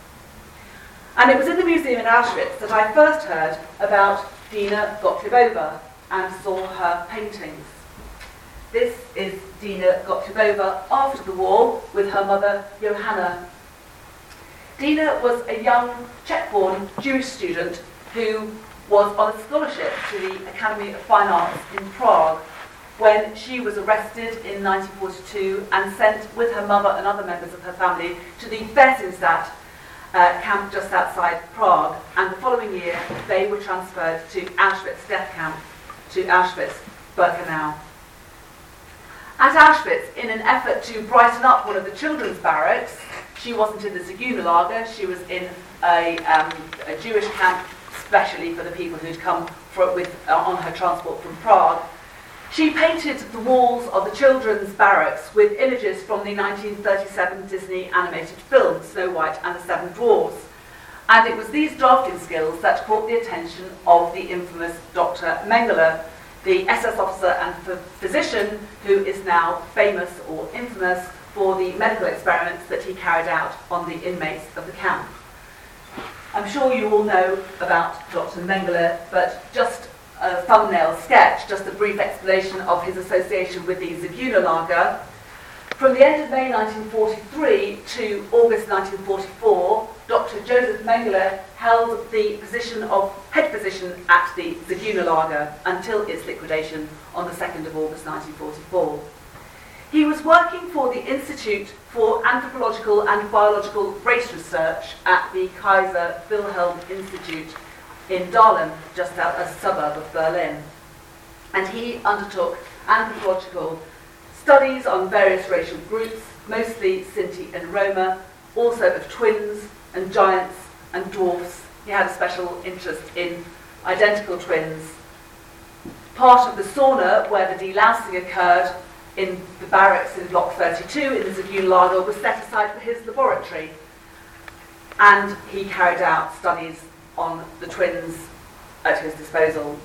And it was in the museum in Auschwitz that I first heard about Dina Gottliebova and saw her paintings. This is Dina Gottliebova after the war with her mother Johanna. Dina was a young Czech-born Jewish student who was on a scholarship to the Academy of Fine Arts in Prague when she was arrested in 1942 and sent with her mother and other members of her family to the Theresienstadt camp just outside Prague, and the following year they were transferred to Auschwitz death camp, to Auschwitz-Birkenau. At Auschwitz, in an effort to brighten up one of the children's barracks, she wasn't in the Zigeunerlager, she was in a Jewish camp specially for the people who'd come on her transport from Prague. She painted the walls of the children's barracks with images from the 1937 Disney animated film Snow White and the Seven Dwarfs. And it was these drafting skills that caught the attention of the infamous Dr. Mengele, the SS officer and physician who is now famous or infamous for the medical experiments that he carried out on the inmates of the camp. I'm sure you all know about Dr. Mengele, but just a thumbnail sketch, just a brief explanation of his association with the Zigeunerlager. From the end of May 1943 to August 1944, Dr. Joseph Mengele held the head position at the Zigeunerlager until its liquidation on the 2nd of August 1944. He was working for the Institute for Anthropological and Biological Race Research at the Kaiser Wilhelm Institute in Dahlem, just out a suburb of Berlin. And he undertook anthropological studies on various racial groups, mostly Sinti and Roma, also of twins and giants and dwarfs. He had a special interest in identical twins. Part of the sauna where the delousing occurred in the barracks in Block 32 in the Zigeunerlager was set aside for his laboratory, and he carried out studies on the twins at his disposal.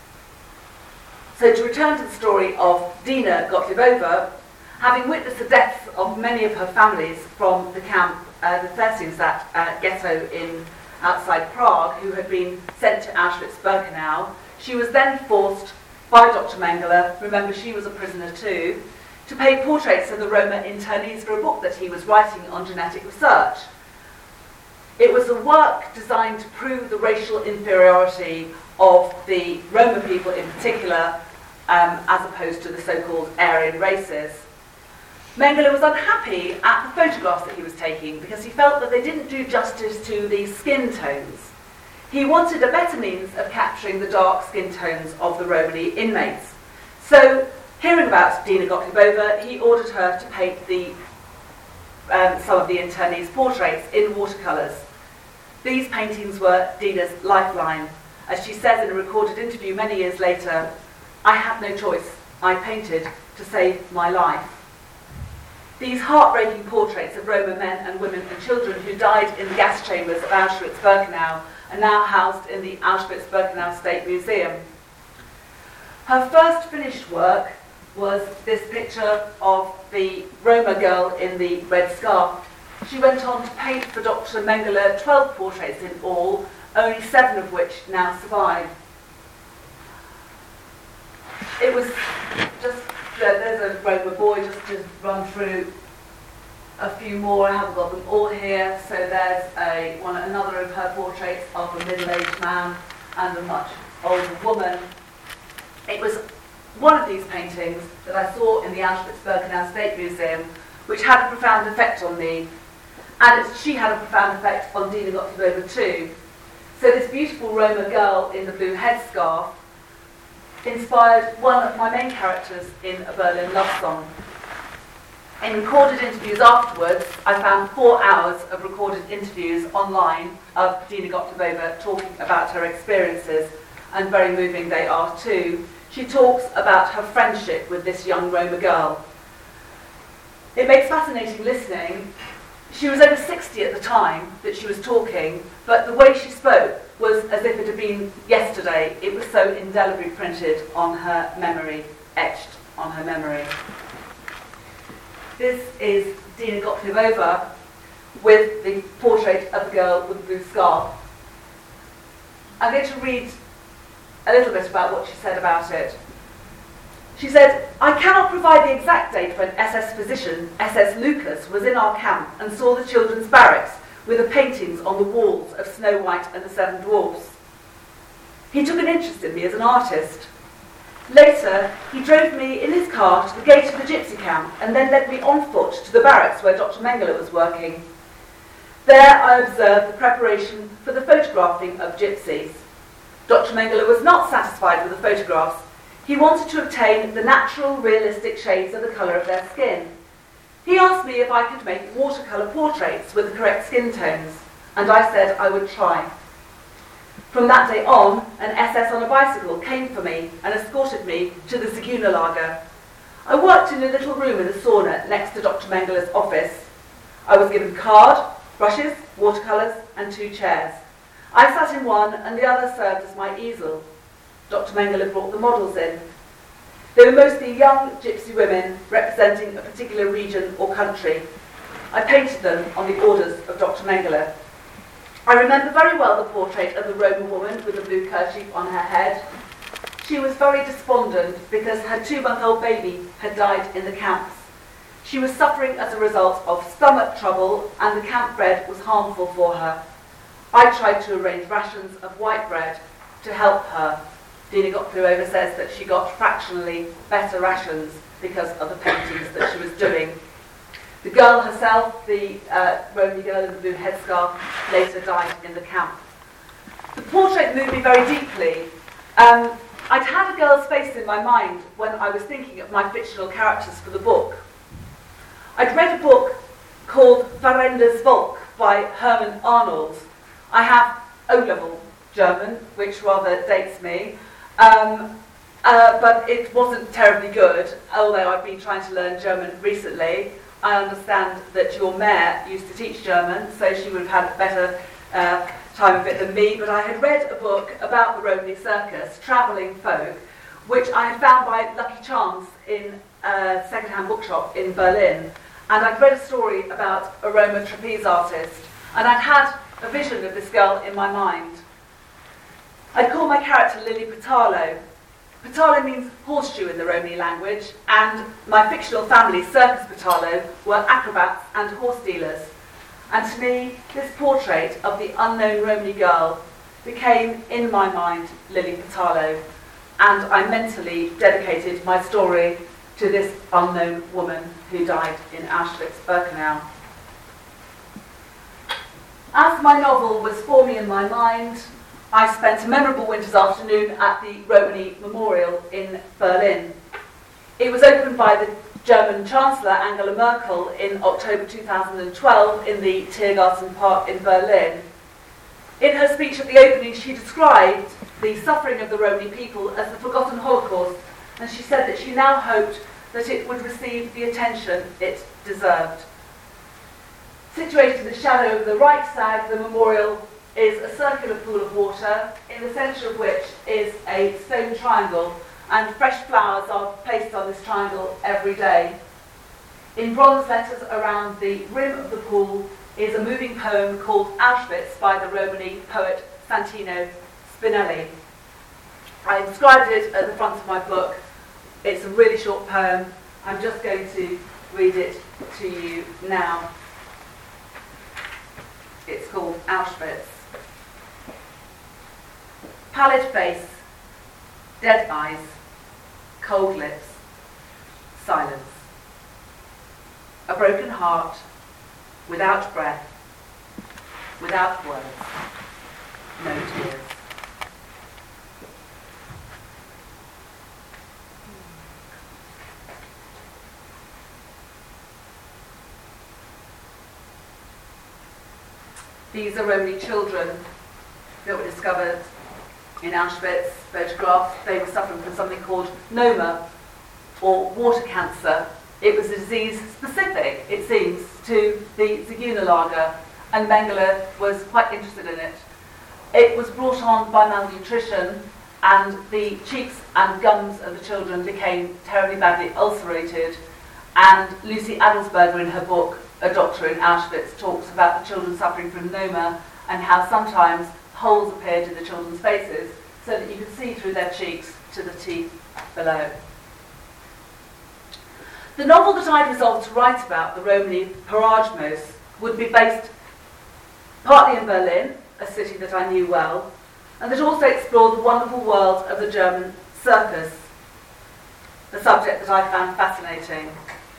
So to return to the story of Dina Gottliebova, having witnessed the deaths of many of her families from the camp, the Theresienstadt ghetto outside Prague, who had been sent to Auschwitz-Birkenau, she was then forced by Dr. Mengele, remember she was a prisoner too, to paint portraits of the Roma internees for a book that he was writing on genetic research. It was a work designed to prove the racial inferiority of the Roma people in particular, as opposed to the so-called Aryan races. Mengele was unhappy at the photographs that he was taking because he felt that they didn't do justice to the skin tones. He wanted a better means of capturing the dark skin tones of the Romani inmates. So, hearing about Dina Gottliebova, he ordered her to paint some of the internees' portraits in watercolours. These paintings were Dina's lifeline. As she says in a recorded interview many years later, "I had no choice. I painted to save my life." These heartbreaking portraits of Roma men and women and children who died in the gas chambers of Auschwitz-Birkenau are now housed in the Auschwitz-Birkenau State Museum. Her first finished work was this picture of the Roma girl in the red scarf. She went on to paint for Dr. Mengele 12 portraits in all, only 7 of which now survive. It was just, there's a Roma boy, just to run through a few more. I haven't got them all here. So there's another of her portraits of a middle-aged man and a much older woman. It was one of these paintings that I saw in the Auschwitz-Birkenau State Museum, which had a profound effect on me, and she had a profound effect on Dina Gottliebova too. So this beautiful Roma girl in the blue headscarf inspired one of my main characters in A Berlin Love Song. In recorded interviews afterwards, I found 4 hours of recorded interviews online of Dina Gotlibova talking about her experiences, and very moving they are too. She talks about her friendship with this young Roma girl. It makes fascinating listening. She was over 60 at the time that she was talking, but the way she spoke was as if it had been yesterday. It was so indelibly printed on her memory, etched on her memory. This is Dina Gotlibova with the portrait of the girl with the blue scarf. I'm going to read a little bit about what she said about it. She said, "I cannot provide the exact date when SS physician, SS Lucas, was in our camp and saw the children's barracks with the paintings on the walls of Snow White and the Seven Dwarfs. He took an interest in me as an artist. Later, he drove me in his car to the gate of the gypsy camp and then led me on foot to the barracks where Dr. Mengele was working. There I observed the preparation for the photographing of gypsies. Dr. Mengele was not satisfied with the photographs. He wanted to obtain the natural, realistic shades of the colour of their skin. He asked me if I could make watercolour portraits with the correct skin tones, and I said I would try. From that day on, an SS on a bicycle came for me and escorted me to the Zigeuner Lager. I worked in a little room in the sauna next to Dr. Mengele's office. I was given card, brushes, watercolours and 2 chairs. I sat in one and the other served as my easel. Dr. Mengele brought the models in. They were mostly young gypsy women representing a particular region or country. I painted them on the orders of Dr. Mengele. I remember very well the portrait of the Roma woman with the blue kerchief on her head. She was very despondent because her 2-month-old baby had died in the camps. She was suffering as a result of stomach trouble and the camp bread was harmful for her. I tried to arrange rations of white bread to help her. Dina Gotlibova says that she got fractionally better rations because of the paintings that she was doing. The girl herself, the Romany girl in the blue headscarf, later died in the camp. The portrait moved me very deeply. I'd had a girl's face in my mind when I was thinking of my fictional characters for the book. I'd read a book called Veränder's Volk by Hermann Arnold. I have O-level German, which rather dates me, but it wasn't terribly good, although I've been trying to learn German recently. I understand that your mayor used to teach German, so she would have had a better time of it than me, but I had read a book about the Romany circus, Travelling Folk, which I had found by lucky chance in a second-hand bookshop in Berlin. And I'd read a story about a Roma trapeze artist, and I'd had a vision of this girl in my mind. I'd called my character Lily Patalo. Patalo means horseshoe in the Romany language, and my fictional family, Circus Patalo, were acrobats and horse dealers. And to me, this portrait of the unknown Romany girl became, in my mind, Lily Patalo, and I mentally dedicated my story to this unknown woman who died in Auschwitz-Birkenau. As my novel was forming in my mind, I spent a memorable winter's afternoon at the Romany Memorial in Berlin. It was opened by the German Chancellor Angela Merkel in October 2012 in the Tiergarten Park in Berlin. In her speech at the opening, she described the suffering of the Romany people as the forgotten Holocaust, and she said that she now hoped that it would receive the attention it deserved. Situated in the shadow of the Reichstag, the memorial is a circular pool of water, in the centre of which is a stone triangle, and fresh flowers are placed on this triangle every day. In bronze letters around the rim of the pool is a moving poem called Auschwitz by the Romany poet Santino Spinelli. I inscribed it at the front of my book. It's a really short poem. I'm just going to read it to you now. It's called Auschwitz. Pallid face, dead eyes, cold lips, silence. A broken heart, without breath, without words, no tears. These are Romany children that were discovered in Auschwitz, photographed. They were suffering from something called Noma, or water cancer. It was a disease specific, it seems, to the Zigeunerlager, and Mengele was quite interested in it. It was brought on by malnutrition, and the cheeks and gums of the children became terribly badly ulcerated. And Lucy Adelsberger, in her book, A Doctor in Auschwitz, talks about the children suffering from Noma and how sometimes holes appeared in the children's faces so that you could see through their cheeks to the teeth below. The novel that I'd resolved to write about, the Romany Parajmos, would be based partly in Berlin, a city that I knew well, and that also explored the wonderful world of the German circus, a subject that I found fascinating.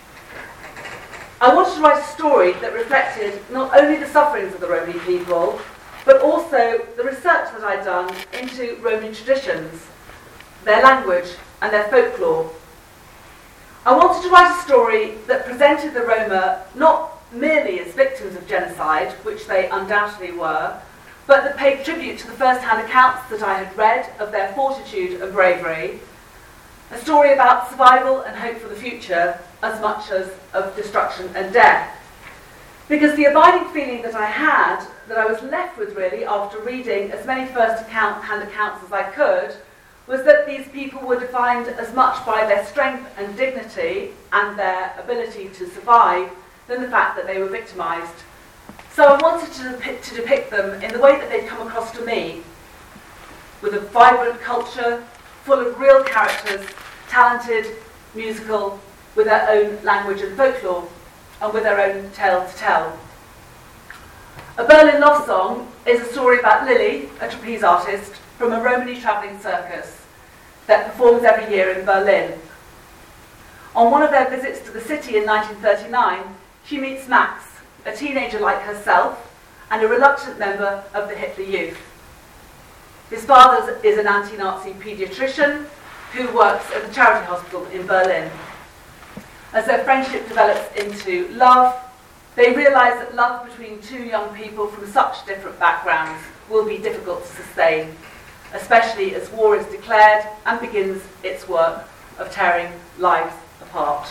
I wanted to write a story that reflected not only the sufferings of the Romany people, but also the research that I'd done into Romany traditions, their language and their folklore. I wanted to write a story that presented the Roma not merely as victims of genocide, which they undoubtedly were, but that paid tribute to the first-hand accounts that I had read of their fortitude and bravery, a story about survival and hope for the future as much as of destruction and death. Because the abiding feeling that I had, that I was left with really after reading as many first-hand accounts as I could, was that these people were defined as much by their strength and dignity and their ability to survive than the fact that they were victimised. So I wanted to depict them in the way that they'd come across to me, with a vibrant culture, full of real characters, talented, musical, with their own language and folklore, and with their own tale to tell. A Berlin Love Song is a story about Lily, a trapeze artist, from a Romany travelling circus that performs every year in Berlin. On one of their visits to the city in 1939, she meets Max, a teenager like herself, and a reluctant member of the Hitler Youth. His father is an anti-Nazi paediatrician who works at the charity hospital in Berlin. As their friendship develops into love, they realise that love between two young people from such different backgrounds will be difficult to sustain, especially as war is declared and begins its work of tearing lives apart.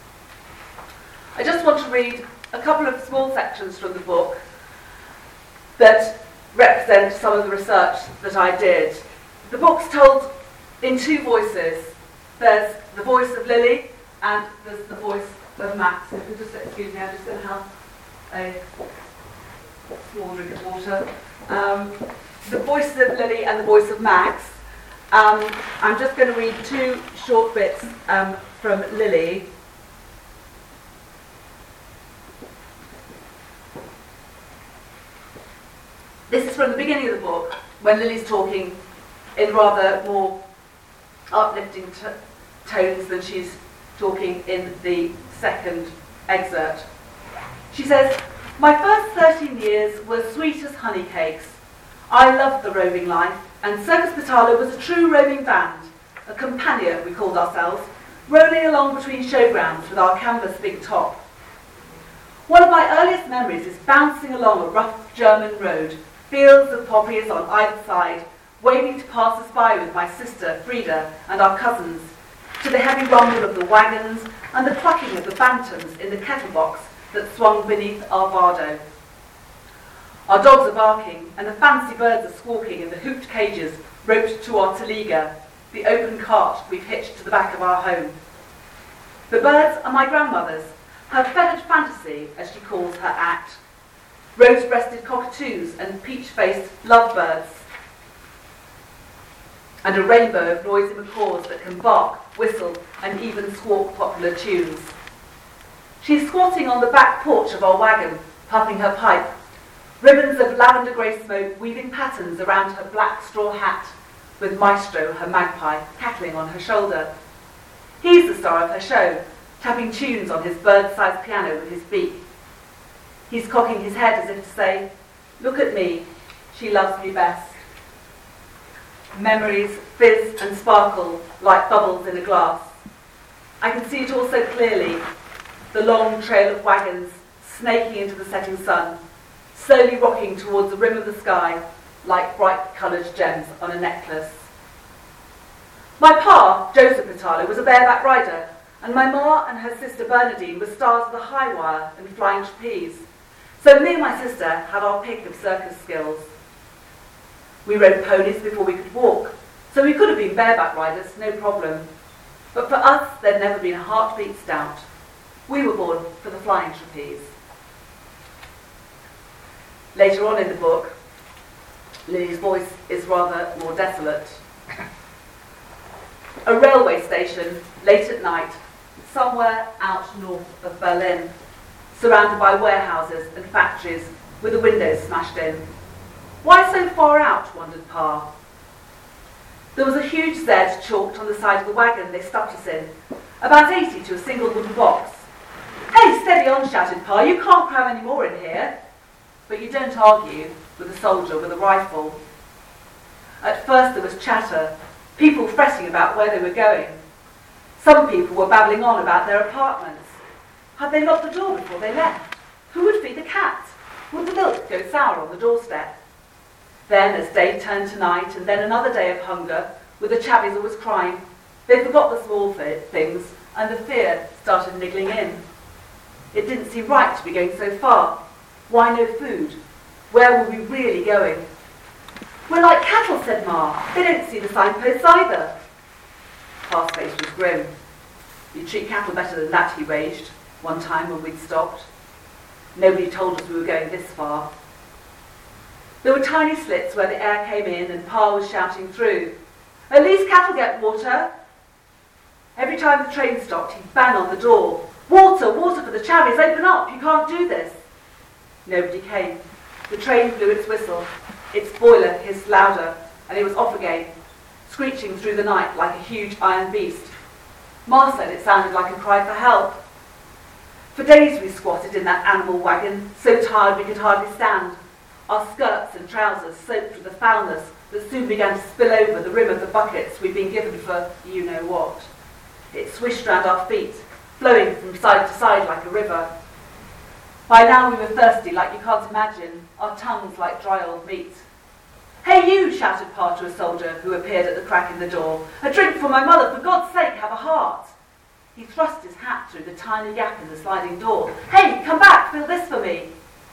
I just want to read a couple of small sections from the book that represent some of the research that I did. The book's told in two voices. There's the voice of Lily and there's the voice of Max. If you just excuse me, I'm just going to have a small drink of water. The voice of Lily and the voice of Max. I'm just going to read two short bits from Lily. This is from the beginning of the book, when Lily's talking in rather more uplifting tones than she's talking in the second excerpt. She says, "My first 13 years were sweet as honey cakes. I loved the roving life, and Circus Pitalo was a true roaming band, a compania we called ourselves, rolling along between showgrounds with our canvas big top. One of my earliest memories is bouncing along a rough German road, fields of poppies on either side, waving to passers by with my sister Frida and our cousins, to the heavy rumble of the wagons and the clucking of the bantams in the kettle box that swung beneath our bardo. Our dogs are barking and the fancy birds are squawking in the hooped cages roped to our teliga, the open cart we've hitched to the back of our home. The birds are my grandmother's, her feathered fantasy, as she calls her act, rose-breasted cockatoos and peach-faced lovebirds, and a rainbow of noisy macaws that can bark, whistle, and even squawk popular tunes. She's squatting on the back porch of our wagon, puffing her pipe, ribbons of lavender grey smoke weaving patterns around her black straw hat, with Maestro, her magpie, cackling on her shoulder. He's the star of her show, tapping tunes on his bird-sized piano with his beak. He's cocking his head as if to say, "Look at me, she loves me best." Memories fizz and sparkle like bubbles in a glass. I can see it all so clearly, the long trail of wagons snaking into the setting sun, slowly rocking towards the rim of the sky like bright-coloured gems on a necklace. My pa, Joseph Patalo, was a bareback rider, and my ma and her sister Bernadine were stars of the high wire and flying trapeze. So me and my sister had our pick of circus skills. We rode ponies before we could walk, so we could have been bareback riders, no problem. But for us, there'd never been a heartbeat stout. We were born for the flying trapeze. Later on in the book, Lily's voice is rather more desolate. A railway station, late at night, somewhere out north of Berlin, surrounded by warehouses and factories with the windows smashed in. Why so far out, wondered Pa. There was a huge Z chalked on the side of the wagon they stuffed us in, about 80 to a single wooden box. Hey, steady on, shouted Pa, you can't cram any more in here. But you don't argue with a soldier with a rifle. At first there was chatter, people fretting about where they were going. Some people were babbling on about their apartments. Had they locked the door before they left? Who would feed the cat? Would the milk go sour on the doorstep? Then, as day turned to night, and then another day of hunger, with the chavvies always crying, they forgot the small things, and the fear started niggling in. It didn't seem right to be going so far. Why no food? Where were we really going? We're like cattle, said Ma. They don't see the signposts either. Pa's face was grim. You treat cattle better than that, he raged, one time when we'd stopped. Nobody told us we were going this far. There were tiny slits where the air came in and Pa was shouting through, "At least cattle get water." Every time the train stopped, he'd bang on the door. "Water, water for the chavvies, open up, you can't do this." Nobody came. The train blew its whistle. Its boiler hissed louder, and it was off again, screeching through the night like a huge iron beast. Ma said it sounded like a cry for help. For days we squatted in that animal wagon, so tired we could hardly stand, our skirts and trousers soaked with the foulness that soon began to spill over the rim of the buckets we'd been given for you-know-what. It swished round our feet, flowing from side to side like a river. By now we were thirsty like you can't imagine, our tongues like dry old meat. "Hey you," shouted Pa to a soldier who appeared at the crack in the door. "A drink for my mother, for God's sake, have a heart." He thrust his hat through the tiny gap in the sliding door. "Hey, come back, fill this for me."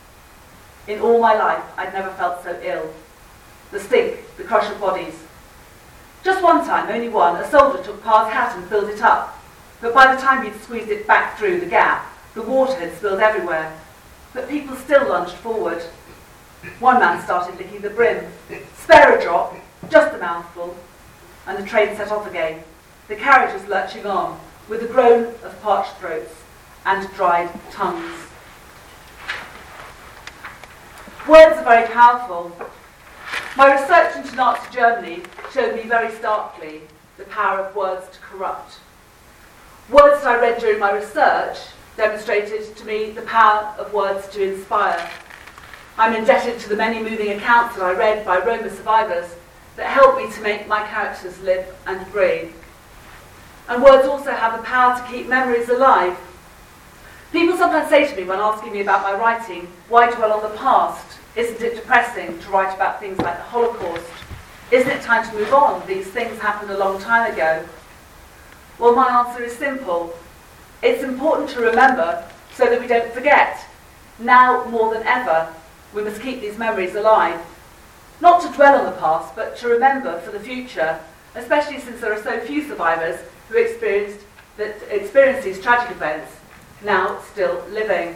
In all my life, I'd never felt so ill. The stink, the crush of bodies. Just one time, only one, a soldier took Pa's hat and filled it up. But by the time he'd squeezed it back through the gap, the water had spilled everywhere. But people still lunged forward. One man started licking the brim. "Spare a drop, just a mouthful." And the train set off again. The carriage was lurching on, with a groan of parched throats and dried tongues. Words are very powerful. My research into Nazi Germany showed me very starkly the power of words to corrupt. Words that I read during my research demonstrated to me the power of words to inspire. I'm indebted to the many moving accounts that I read by Roma survivors that helped me to make my characters live and breathe. And words also have the power to keep memories alive. People sometimes say to me when asking me about my writing, why dwell on the past? Isn't it depressing to write about things like the Holocaust? Isn't it time to move on? These things happened a long time ago. Well, my answer is simple. It's important to remember so that we don't forget. Now more than ever, we must keep these memories alive. Not to dwell on the past, but to remember for the future, especially since there are so few survivors who experienced these tragic events, now still living.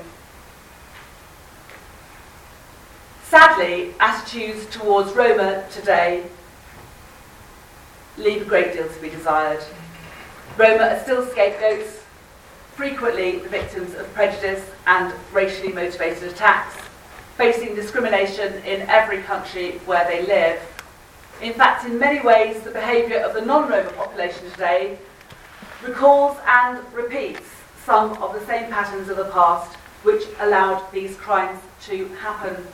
Sadly, attitudes towards Roma today leave a great deal to be desired. Roma are still scapegoats, frequently the victims of prejudice and racially motivated attacks, facing discrimination in every country where they live. In fact, in many ways, the behaviour of the non-Roma population today recalls and repeats some of the same patterns of the past which allowed these crimes to happen.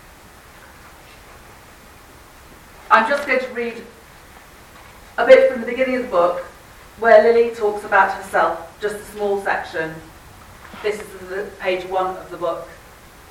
I'm just going to read a bit from the beginning of the book where Lily talks about herself, just a small section. This is page 1 of the book.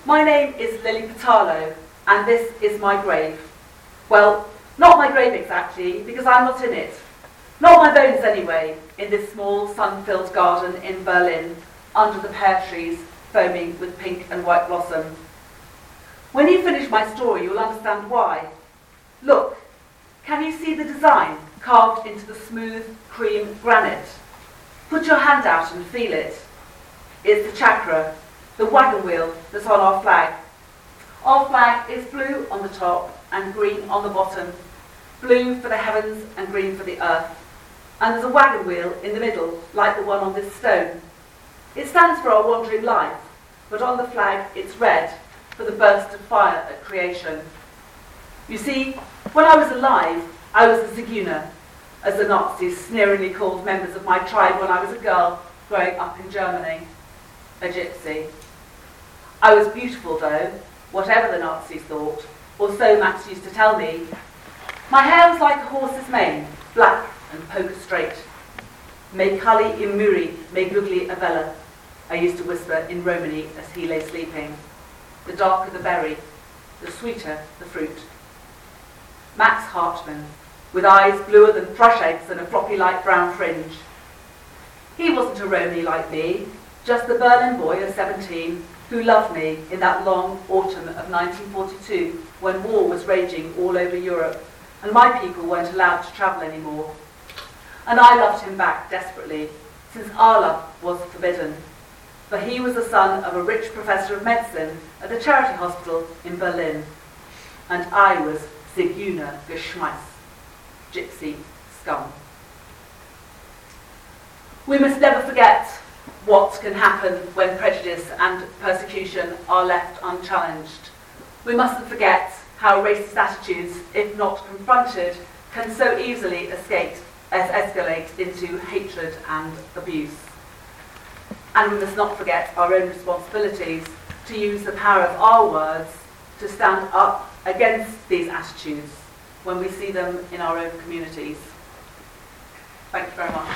My name is Lily Patalo, and this is my grave. Well, not my grave exactly, because I'm not in it. Not my bones anyway, in this small sun-filled garden in Berlin, under the pear trees foaming with pink and white blossom. When you finish my story, you'll understand why. Look, can you see the design carved into the smooth cream granite? Put your hand out and feel it. It's the chakra, the wagon wheel that's on our flag. Our flag is blue on the top and green on the bottom. Blue for the heavens and green for the earth. And there's a wagon wheel in the middle, like the one on this stone. It stands for our wandering life, but on the flag it's red, for the burst of fire at creation. You see, when I was alive, I was a Zigeuner, as the Nazis sneeringly called members of my tribe when I was a girl growing up in Germany, a gypsy. I was beautiful though, whatever the Nazis thought, or so Max used to tell me. My hair was like a horse's mane, black and poker straight. Me cali immuri, me gugli avella, I used to whisper in Romany as he lay sleeping. The darker the berry, the sweeter the fruit. Max Hartmann, with eyes bluer than thrush eggs and a floppy light brown fringe. He wasn't a Romany like me, just the Berlin boy of 17 who loved me in that long autumn of 1942 when war was raging all over Europe and my people weren't allowed to travel anymore. And I loved him back desperately, since our love was forbidden. For he was the son of a rich professor of medicine at the charity hospital in Berlin. And I was Zigeuner Geschmeiß, gypsy scum. We must never forget what can happen when prejudice and persecution are left unchallenged. We mustn't forget how racist attitudes, if not confronted, can so easily escalate into hatred and abuse. And we must not forget our own responsibilities to use the power of our words to stand up against these attitudes when we see them in our own communities. Thank you very much.